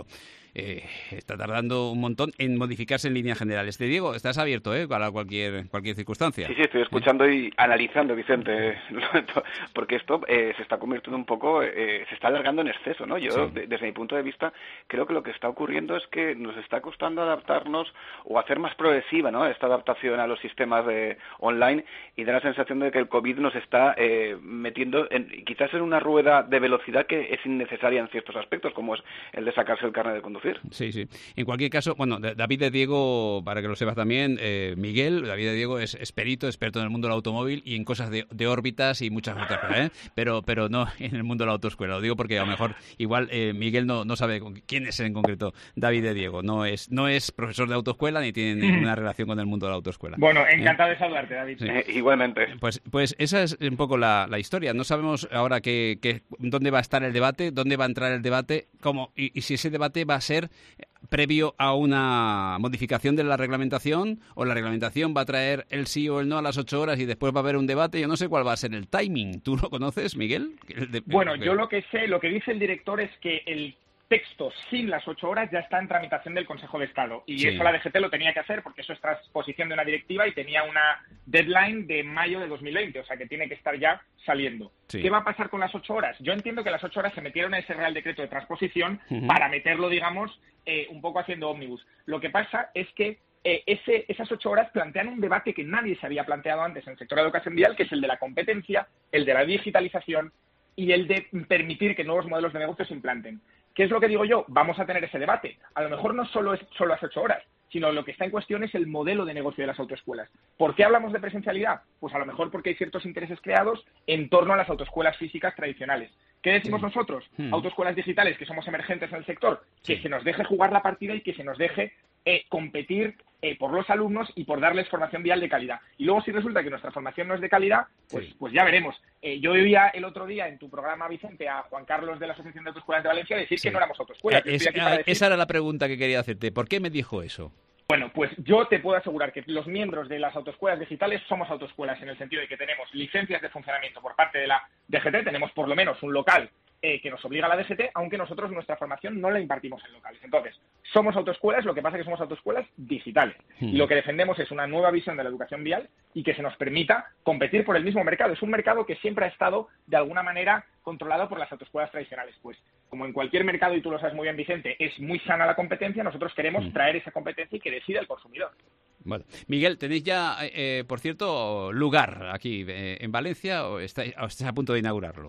Está tardando un montón en modificarse en líneas generales. Te digo, estás abierto para cualquier circunstancia. Sí, estoy escuchando y analizando, Vicente, porque esto se está convirtiendo un poco, se está alargando en exceso, ¿no? Yo, desde mi punto de vista, creo que lo que está ocurriendo es que nos está costando adaptarnos o hacer más progresiva, ¿no?, esta adaptación a los sistemas online, y da la sensación de que el COVID nos está metiendo quizás en una rueda de velocidad que es innecesaria en ciertos aspectos, como es el de sacarse el carnet de conducir. Sí. En cualquier caso, bueno, David de Diego, para que lo sepas también, Miguel, David de Diego es perito, experto en el mundo del automóvil y en cosas de órbitas y muchas otras cosas, pero no en el mundo de la autoescuela. Lo digo porque a lo mejor igual Miguel no sabe quién es en concreto David de Diego. No es profesor de autoescuela ni tiene ninguna relación con el mundo de la autoescuela. Bueno, encantado de saludarte, David. Sí. Igualmente. Pues esa es un poco la historia. No sabemos ahora dónde va a estar el debate, dónde va a entrar el debate, cómo y si ese debate va a ser previo a una modificación de la reglamentación, o la reglamentación va a traer el sí o el no a las 8 horas y después va a haber un debate. Yo no sé cuál va a ser el timing. ¿Tú lo conoces, Miguel? Bueno, yo lo que sé, lo que dice el director es que el texto sin las 8 horas ya está en tramitación del Consejo de Estado, y eso la DGT lo tenía que hacer porque eso es transposición de una directiva y tenía una deadline de mayo de 2020, o sea que tiene que estar ya saliendo. ¿Qué va a pasar con las 8 horas? Yo entiendo que las 8 horas se metieron en ese Real Decreto de transposición para meterlo, digamos, un poco haciendo ómnibus. Lo que pasa es que esas 8 horas plantean un debate que nadie se había planteado antes en el sector de educación vial, que es el de la competencia, el de la digitalización y el de permitir que nuevos modelos de negocio se implanten. ¿Qué es lo que digo yo? Vamos a tener ese debate. A lo mejor no solo es solo las 8 horas, sino lo que está en cuestión es el modelo de negocio de las autoescuelas. ¿Por qué hablamos de presencialidad? Pues a lo mejor porque hay ciertos intereses creados en torno a las autoescuelas físicas tradicionales. ¿Qué decimos nosotros? Autoescuelas digitales, que somos emergentes en el sector, que se nos deje jugar la partida y que se nos deje competir por los alumnos y por darles formación vial de calidad. Y luego, si resulta que nuestra formación no es de calidad, pues ya veremos. Yo oía el otro día en tu programa, Vicente, a Juan Carlos de la Asociación de Autoescuelas de Valencia decir que no éramos autoescuelas. Esa era la pregunta que quería hacerte. ¿Por qué me dijo eso? Bueno, pues yo te puedo asegurar que los miembros de las autoescuelas digitales somos autoescuelas en el sentido de que tenemos licencias de funcionamiento por parte de la DGT, tenemos por lo menos un local que nos obliga a la DGT, aunque nosotros nuestra formación no la impartimos en locales. Entonces, somos autoescuelas, lo que pasa es que somos autoescuelas digitales. Y lo que defendemos es una nueva visión de la educación vial y que se nos permita competir por el mismo mercado. Es un mercado que siempre ha estado, de alguna manera, controlado por las autoescuelas tradicionales. Pues, como en cualquier mercado, y tú lo sabes muy bien, Vicente, es muy sana la competencia, nosotros queremos traer esa competencia y que decida el consumidor. Bueno, Miguel, ¿tenéis ya, por cierto, lugar aquí en Valencia o estáis a punto de inaugurarlo?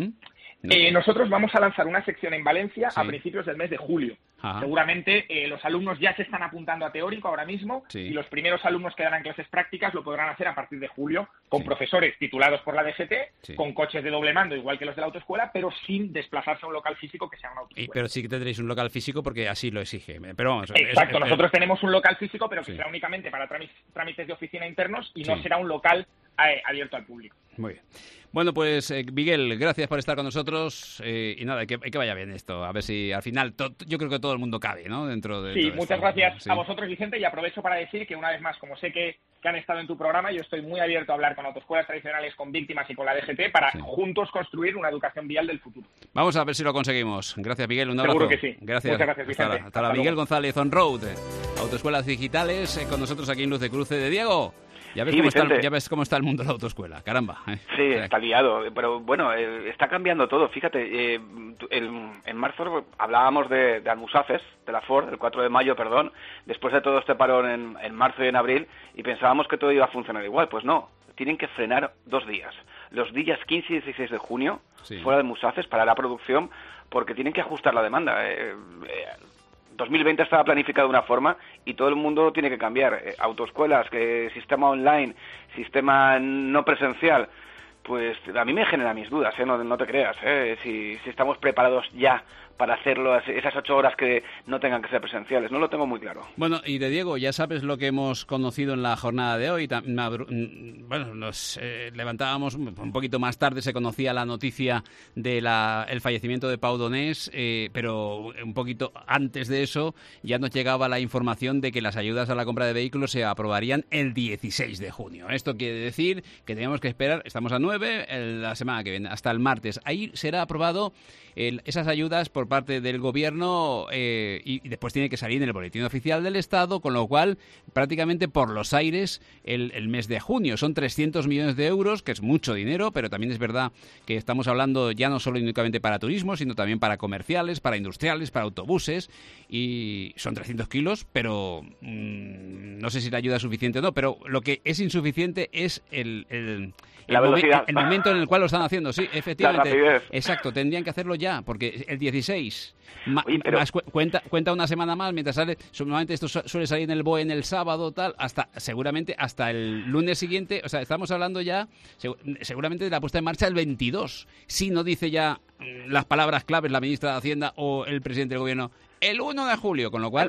Nosotros vamos a lanzar una sección en Valencia a principios del mes de julio. Seguramente los alumnos ya se están apuntando a teórico ahora mismo y los primeros alumnos que darán clases prácticas lo podrán hacer a partir de julio con profesores titulados por la DGT, con coches de doble mando igual que los de la autoescuela, pero sin desplazarse a un local físico que sea una autoescuela. Pero sí que tendréis un local físico porque así lo exige. Pero vamos, exacto, nosotros tenemos un local físico, pero que será únicamente para trámites de oficina internos y no será un local abierto al público. Muy bien. Bueno, pues Miguel, gracias por estar con nosotros y nada, que vaya bien esto. A ver si al final yo creo que todo el mundo cabe, ¿no? Dentro de sí, muchas gracias a vosotros, Vicente, y aprovecho para decir que una vez más, como sé que han estado en tu programa, yo estoy muy abierto a hablar con autoescuelas tradicionales, con víctimas y con la DGT para juntos construir una educación vial del futuro. Vamos a ver si lo conseguimos. Gracias, Miguel. Un abrazo. Seguro que sí. Gracias. Muchas gracias, Vicente. Hasta la Miguel González on Road, Autoescuelas Digitales, con nosotros aquí en Luz de Cruce de Diego. Ya ves cómo está el mundo de la autoescuela, caramba. Sí, está liado, pero bueno, está cambiando todo. Fíjate, en marzo hablábamos de Almusafes, de la Ford, el 4 de mayo, perdón, después de todo este parón en marzo y en abril, y pensábamos que todo iba a funcionar igual. Pues no, tienen que frenar 2 días. los días 15 y 16 de junio, fuera de Musafes, para la producción, porque tienen que ajustar la demanda. 2020 estaba planificado de una forma y todo el mundo tiene que cambiar. Autoescuelas, sistema online, sistema no presencial, pues a mí me genera mis dudas, no te creas, si estamos preparados ya para hacerlo, esas 8 horas que no tengan que ser presenciales. No lo tengo muy claro. Bueno, y de Diego, ya sabes lo que hemos conocido en la jornada de hoy. Bueno, nos levantábamos un poquito más tarde, se conocía la noticia del fallecimiento de Pau Donés, pero un poquito antes de eso ya nos llegaba la información de que las ayudas a la compra de vehículos se aprobarían el 16 de junio. Esto quiere decir que tenemos que esperar, estamos a 9, la semana que viene, hasta el martes. Ahí será aprobado esas ayudas por parte del Gobierno y después tiene que salir en el Boletín Oficial del Estado, con lo cual prácticamente por los aires el mes de junio. Son 300 millones de euros, que es mucho dinero, pero también es verdad que estamos hablando ya no solo únicamente para turismo, sino también para comerciales, para industriales, para autobuses, y son 300 kilos, pero no sé si la ayuda es suficiente o no, pero lo que es insuficiente es la velocidad. El momento en el cual lo están haciendo, sí, efectivamente. La rapidez. Exacto, tendrían que hacerlo ya, porque el 16 Oye, pero... cuenta una semana más, mientras sale, normalmente esto suele salir en el BOE en el sábado, tal, seguramente hasta el lunes siguiente. O sea, estamos hablando ya seguramente de la puesta en marcha el 22, si no dice ya las palabras claves la ministra de Hacienda o el presidente del Gobierno, el 1 de julio, con lo cual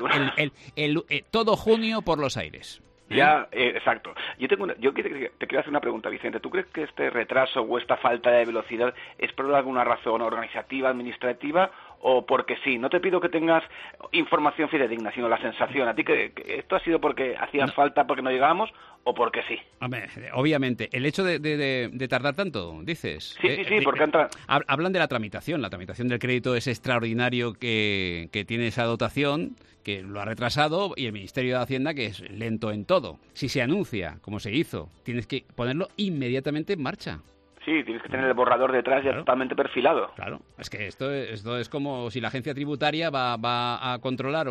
todo junio por los aires. Ya, exacto. Yo te quiero hacer una pregunta, Vicente. ¿Tú crees que este retraso o esta falta de velocidad es por alguna razón organizativa, administrativa, o porque sí? No te pido que tengas información fidedigna, sino la sensación. ¿A ti que esto ha sido porque hacía falta, porque no llegábamos, o porque sí? Hombre, obviamente. El hecho de tardar tanto, dices. Sí, porque hablan de la tramitación. La tramitación del crédito es extraordinario que tiene esa dotación, que lo ha retrasado, y el Ministerio de Hacienda, que es lento en todo. Si se anuncia, como se hizo, tienes que ponerlo inmediatamente en marcha. Sí, tienes que tener el borrador detrás ya totalmente perfilado. Claro, es que esto es como si la agencia tributaria va a controlar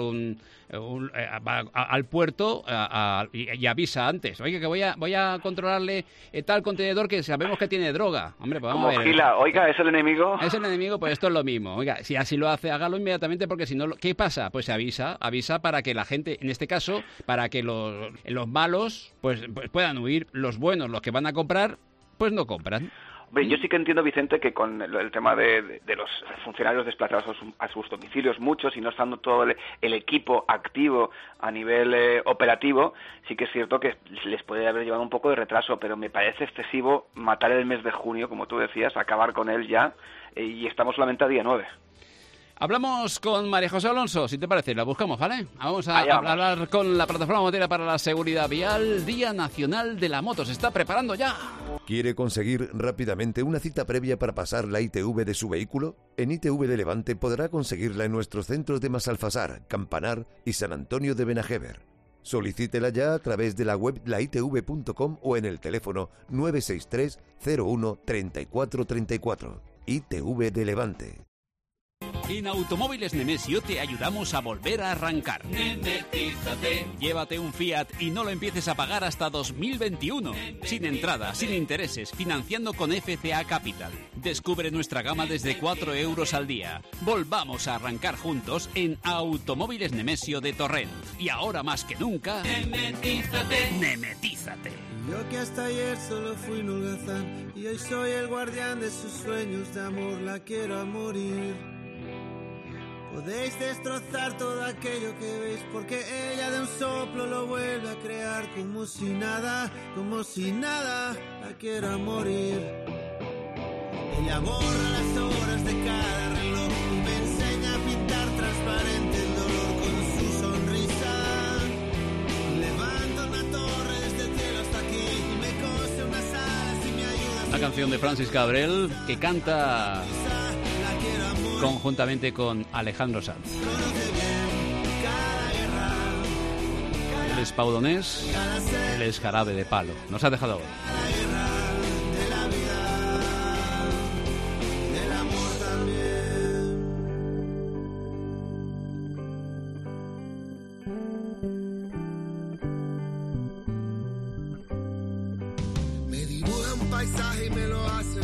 va al puerto y avisa antes. Oiga, que voy a controlarle tal contenedor que sabemos que tiene droga. Hombre, pues vamos a ver. Gila, oiga, ¿es el enemigo? Es el enemigo, pues esto es lo mismo. Oiga, si así lo hace, hágalo inmediatamente, porque si no, ¿qué pasa? Pues se avisa para que la gente, en este caso, para que los malos pues puedan huir, los buenos, los que van a comprar, pues no compran. Hombre, yo sí que entiendo, Vicente, que con el tema de los funcionarios desplazados a sus domicilios, muchos, y no estando todo el equipo activo a nivel operativo, sí que es cierto que les puede haber llevado un poco de retraso, pero me parece excesivo matar el mes de junio, como tú decías, acabar con él ya, y estamos solamente a día 9. Hablamos con María José Alonso, si te parece, la buscamos, ¿vale? Vamos a hablar con la Plataforma Motera para la Seguridad Vial. Día Nacional de la Moto, se está preparando ya. ¿Quiere conseguir rápidamente una cita previa para pasar la ITV de su vehículo? En ITV de Levante podrá conseguirla en nuestros centros de Masalfasar, Campanar y San Antonio de Benajever. Solicítela ya a través de la web laitv.com o en el teléfono 963 01 34 34. ITV de Levante. En Automóviles Nemesio te ayudamos a volver a arrancar. Nemetízate. Llévate un Fiat y no lo empieces a pagar hasta 2021. Sin entrada, sin intereses, financiando con FCA Capital. Descubre nuestra gama desde 4 euros al día. Volvamos a arrancar juntos en Automóviles Nemesio de Torrent. Y ahora más que nunca... Nemetízate. Nemetízate. Yo que hasta ayer solo fui un holgazán y hoy soy el guardián de sus sueños de amor, la quiero a morir. Podéis destrozar todo aquello que veis, porque ella de un soplo lo vuelve a crear, como si nada, la quiero a morir. Ella borra las horas de cada reloj y me enseña a pintar transparente el dolor con su sonrisa. Levanto una torre desde el cielo hasta aquí y me cose unas alas y me ayuda. Una canción de Francis Cabrel que canta conjuntamente con Alejandro Sanz. Él es Pau Donés, él es Jarabe de Palo. Nos ha dejado hoy. Me dibuja un paisaje y me lo hace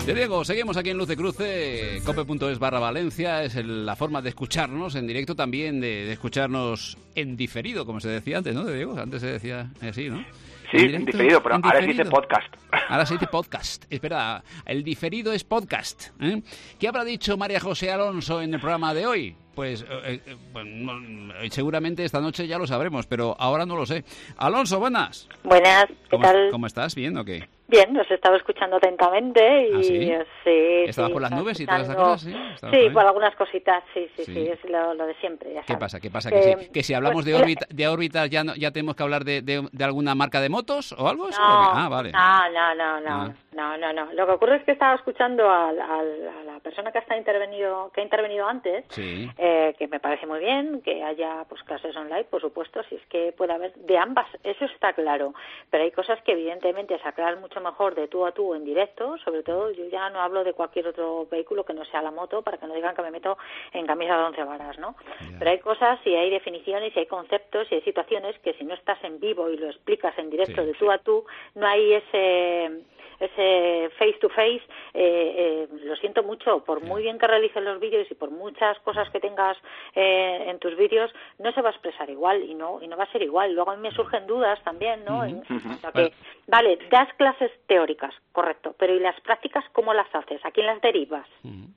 Te digo, seguimos aquí en Luz de Cruce, cope.es/Valencia, es la forma de escucharnos en directo, también de escucharnos en diferido, como se decía antes, ¿no, Diego? Antes se decía así, ¿no? Sí, en diferido, pero ahora se dice podcast. Ahora se dice podcast. Espera, el diferido es podcast. ¿Qué habrá dicho María José Alonso en el programa de hoy? Pues seguramente esta noche ya lo sabremos, pero ahora no lo sé. Alonso, buenas. Buenas, ¿qué tal? ¿Cómo estás? ¿Bien o qué? Bien, los estaba escuchando atentamente y sí. ¿Estabas por las nubes y todas esas cosas? Sí, por algunas cositas, sí, es lo de siempre. Ya ¿Qué pasa? ¿Que si hablamos de órbitas ya tenemos que hablar de alguna marca de motos o algo? No, vale. No. Lo que ocurre es que estaba escuchando a la persona que ha intervenido antes, sí. Que me parece muy bien que haya pues clases online, por supuesto, si es que puede haber de ambas, eso está claro, pero hay cosas que evidentemente se aclaran mucho mejor de tú a tú en directo, sobre todo yo ya no hablo de cualquier otro vehículo que no sea la moto, para que no digan que me meto en camisa de 11 varas, ¿no? Yeah. Pero hay cosas y hay definiciones y hay conceptos y hay situaciones que si no estás en vivo y lo explicas en directo de tú a tú, no hay ese face to face, lo siento mucho, por muy bien que realices los vídeos y por muchas cosas que tengas en tus vídeos, no se va a expresar igual y no va a ser igual. Luego a mí me surgen dudas también, ¿no? O sea que, vale, das clases teóricas, correcto, pero ¿y las prácticas cómo las haces? ¿A quién las derivas?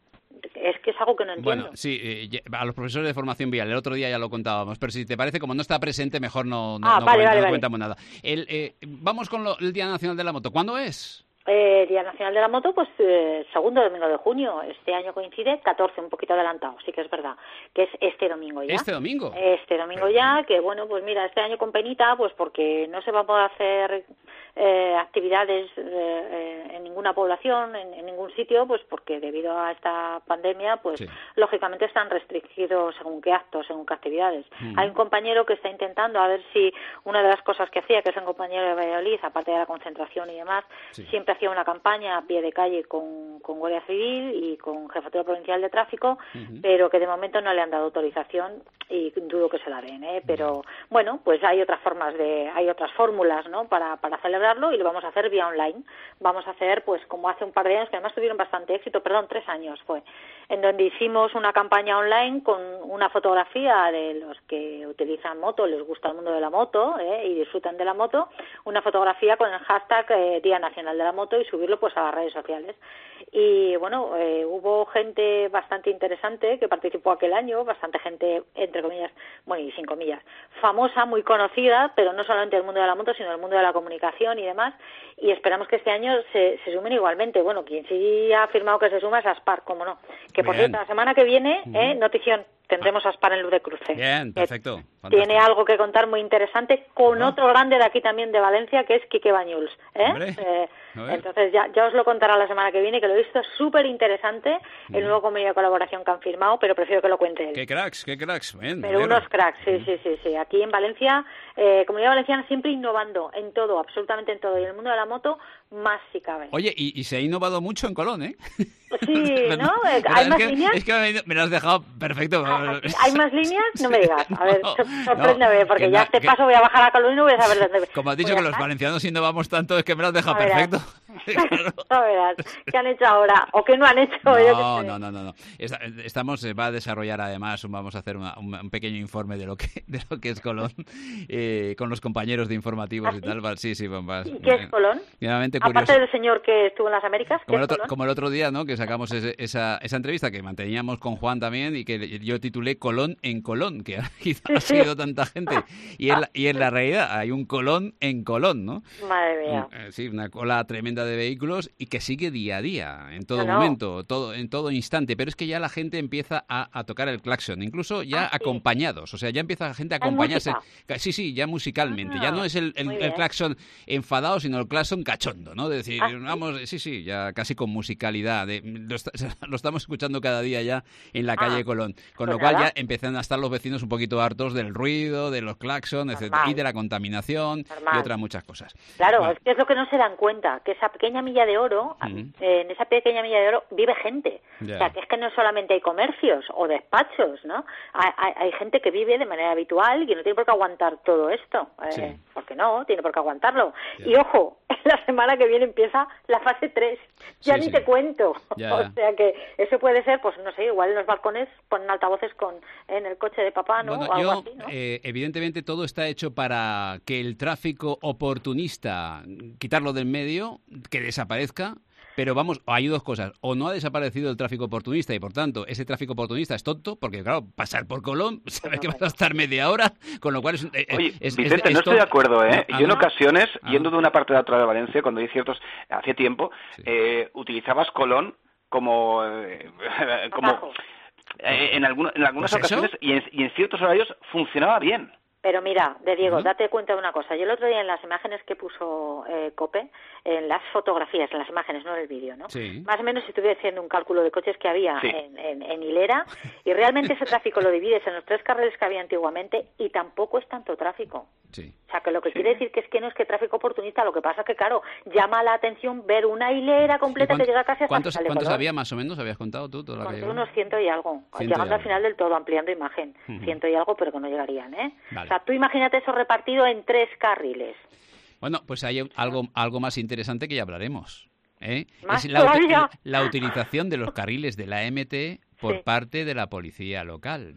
Es que es algo que no entiendo. Bueno, sí, a los profesores de formación vial, el otro día ya lo contábamos, pero si te parece, como no está presente, mejor no comentamos nada. Vamos con el Día Nacional de la Moto. ¿Cuándo es? Día Nacional de la Moto, pues segundo domingo de junio. Este año coincide 14, un poquito adelantado, sí que es verdad, que es este domingo ya. ¿Este domingo? Este domingo ya, que bueno, pues mira, este año con penita, pues porque no se va a poder hacer actividades en ninguna población, en ningún sitio, pues porque debido a esta pandemia, pues lógicamente están restringidos según qué actos, según qué actividades. Hay un compañero que está intentando a ver si una de las cosas que hacía, que es un compañero de Valladolid, aparte de la concentración y demás, siempre hacía una campaña a pie de calle con Guardia Civil y con Jefatura Provincial de Tráfico, pero que de momento no le han dado autorización y dudo que se la den, pero bueno, pues hay otras fórmulas, ¿no? para celebrarlo, y lo vamos a hacer vía online. Vamos a hacer, pues como hace un par de años, que además tuvieron bastante éxito, 3 años fue, en donde hicimos una campaña online con una fotografía de los que utilizan moto, les gusta el mundo de la moto y disfrutan de la moto, una fotografía con el hashtag Día Nacional de la Moto y subirlo pues a las redes sociales. Y bueno, hubo gente bastante interesante que participó aquel año, bastante gente, entre comillas, bueno, y sin comillas, famosa, muy conocida, pero no solamente del mundo de la moto, sino del mundo de la comunicación y demás, y esperamos que este año se sumen igualmente. Bueno, quien sí ha afirmado que se suma es Aspar, cómo no. Que por cierto, la semana que viene, notición, tendremos a Aspar en Luz de Cruce. Bien, perfecto. Tiene algo que contar muy interesante con otro grande de aquí también de Valencia, que es Quique Bañuls. Entonces ya os lo contará la semana que viene, que lo he visto súper interesante, el nuevo convenio de colaboración que han firmado, pero prefiero que lo cuente él. ¡Qué cracks! Bien, pero unos cracks, sí. Aquí en Valencia, Comunidad Valenciana siempre innovando en todo, absolutamente en todo, y en el mundo de la moto más si cabe. Oye, y se ha innovado mucho en Colón, ¿eh? Sí, ¿no? ¿Hay más líneas? Es que me lo has dejado perfecto. ¿Hay más líneas? No me digas. A ver, sorpréndeme, porque ya este paso voy a bajar a Colón y no voy a saber dónde. Como has dicho que los valencianos innovamos tanto, es que me lo has dejado perfecto. No verás. ¿Qué han hecho ahora? ¿O qué no han hecho? No. Se va a desarrollar además, vamos a hacer un pequeño informe de lo que es Colón con los compañeros de informativos y tal. Sí, ¿Y qué es Colón? Aparte del señor que estuvo en las Américas, como el otro día, ¿no? Que sacamos esa entrevista que manteníamos con Juan también y que yo titulé Colón en Colón, que quizá ha sido tanta gente. Y en la realidad hay un Colón en Colón, ¿no? Madre mía. Sí, una cola tremenda de vehículos y que sigue día a día, en todo momento, en todo instante. Pero es que ya la gente empieza a tocar el claxon, incluso ya acompañados. O sea, ya empieza la gente a acompañarse. Sí, ya musicalmente. Ya no es el claxon enfadado, sino el claxon cachondo, ¿no? De decir, vamos, ya casi con musicalidad. Lo estamos escuchando cada día ya en la calle Colón. Con lo cual ya empiezan a estar los vecinos un poquito hartos del ruido, de los claxons, etcétera, y de la contaminación y otras muchas cosas. Claro, es que es lo que no se dan cuenta, que esa pequeña milla de oro, en esa pequeña milla de oro vive gente. O sea, que es que no solamente hay comercios o despachos, ¿no? Hay gente que vive de manera habitual y que no tiene por qué aguantar todo esto. Porque no, tiene por qué aguantarlo. Y ojo, las semana que viene empieza la fase 3. Ya ni te cuento. Ya. O sea que eso puede ser, pues no sé, igual en los balcones ponen altavoces en el coche de papá, ¿no? Bueno, o algo así, ¿no? Evidentemente todo está hecho para que el tráfico oportunista, quitarlo del medio, que desaparezca. Pero vamos, hay dos cosas. O no ha desaparecido el tráfico oportunista y, por tanto, ese tráfico oportunista es tonto, porque, claro, pasar por Colón, sabes que vas a estar media hora, con lo cual es... Oye, Vicente, no estoy de acuerdo, ¿eh? Yo en ocasiones, yendo de una parte a otra de Valencia, cuando hay ciertos... Hace tiempo, utilizabas Colón como en algunas ocasiones y en ciertos horarios funcionaba bien. Pero mira, Diego, date cuenta de una cosa. Yo el otro día en las imágenes que puso COPE, en las fotografías, en las imágenes, no en el vídeo, ¿no? Sí. Más o menos estuve haciendo un cálculo de coches que había en hilera y realmente ese tráfico lo divides en los 3 carriles que había antiguamente y tampoco es tanto tráfico. Sí. O sea, que lo que quiere decir que es que no es que tráfico oportunista, lo que pasa es que, claro, llama la atención ver una hilera completa que llega casi hasta ¿Cuántos había más o menos? ¿Habías contado tú? Unos 100 y algo. Llegando al final del todo, ampliando imagen. 100 y algo, pero que no llegarían, ¿eh? Vale. O sea, tú imagínate eso repartido en 3 carriles. Bueno, pues hay algo más interesante que ya hablaremos. ¿Más es todavía? la utilización de los carriles de la MT por parte de la policía local.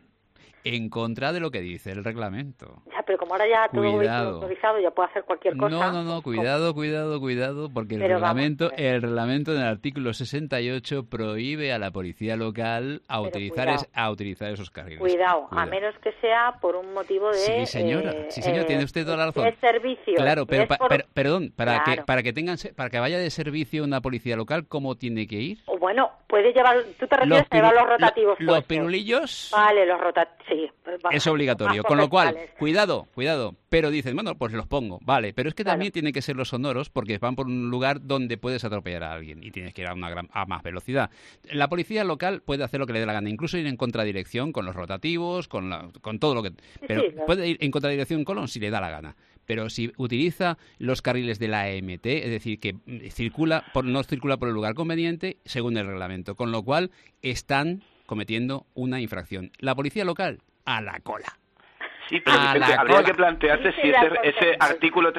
En contra de lo que dice el reglamento. Ya, pero como ahora ya todo autorizado, ya puede hacer cualquier cosa. No, cuidado, porque el reglamento en el artículo 68 prohíbe a la policía local a utilizar esos carriles. Cuidado, a menos que sea por un motivo de... Sí, señora, tiene usted toda la razón. De servicio. Claro, pero perdón, para que vaya de servicio una policía local, ¿cómo tiene que ir? O bueno, puede llevar, tú te refieres a llevar los rotativos. Los pirulillos. Vale, los rotativos. Sí, es obligatorio, con lo cual, cuidado, pero dicen, bueno, pues los pongo, vale, pero es que también tienen que ser los sonoros porque van por un lugar donde puedes atropellar a alguien y tienes que ir a más velocidad. La policía local puede hacer lo que le dé la gana, incluso ir en contradirección con los rotativos, con todo lo que... Pero puede ir en contradirección Colón si le da la gana. Pero si utiliza los carriles de la AMT, es decir, que no circula por el lugar conveniente según el reglamento, con lo cual están cometiendo una infracción. La policía local, a la cola. Sí, pero Vicente, habría que plantearse si ese artículo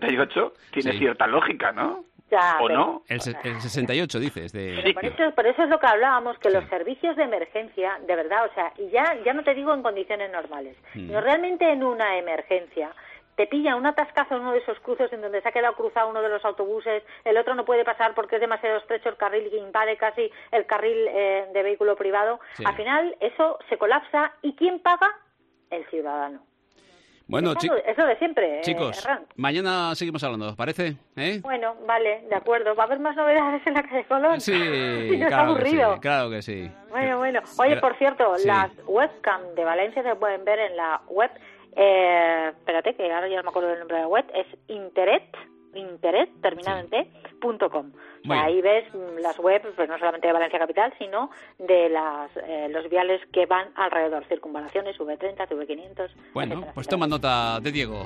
68 tiene cierta lógica, ¿no? Ya, ¿O no? El 68, dices. Por eso es lo que hablábamos, que los servicios de emergencia, de verdad, o sea, y ya no te digo en condiciones normales, sino realmente en una emergencia, te pilla un atascazo en uno de esos cruces en donde se ha quedado cruzado uno de los autobuses, el otro no puede pasar porque es demasiado estrecho el carril que invade casi el carril de vehículo privado. Sí. Al final eso se colapsa y ¿quién paga? El ciudadano. Bueno, es lo de siempre. Chicos, mañana seguimos hablando, ¿os parece? Bueno, vale, de acuerdo. ¿Va a haber más novedades en la calle Colón? Sí, claro que sí. Bueno. Oye, por cierto, las webcam de Valencia se pueden ver en la web. Espérate, que ahora ya no me acuerdo del nombre de la web. Es Interet, terminado en t.com. Ahí ves las webs, pues no solamente de Valencia Capital, sino de los viales que van alrededor, circunvalaciones, V30, V500. Bueno, etcétera, pues toma nota de Diego.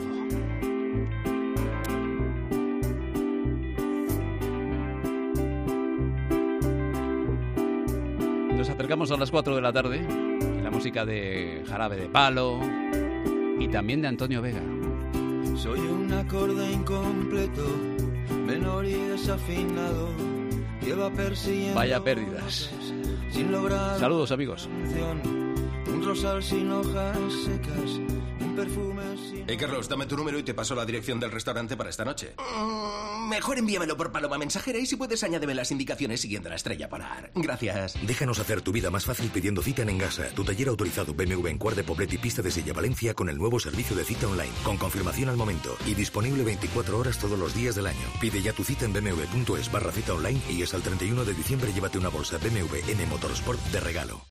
Nos acercamos a las 4 de la tarde y la música de Jarabe de Palo y también de Antonio Vega. Soy un acorde incompleto, menor y desafinado, que va persiguiendo. Vaya pérdidas. Sin lograr. Saludos, amigos. Un rosal sin hojas secas, un perfume sin... Carlos, dame tu número y te paso la dirección del restaurante para esta noche. Mejor envíamelo por paloma mensajera y si puedes añádeme las indicaciones siguiendo la estrella polar. Gracias. Déjanos hacer tu vida más fácil pidiendo cita en Engasa, tu taller autorizado BMW en Cuart de Poblet y Pista de Sella Valencia con el nuevo servicio de cita online, con confirmación al momento y disponible 24 horas todos los días del año. Pide ya tu cita en bmw.es/cita online y hasta el 31 de diciembre llévate una bolsa BMW M Motorsport de regalo.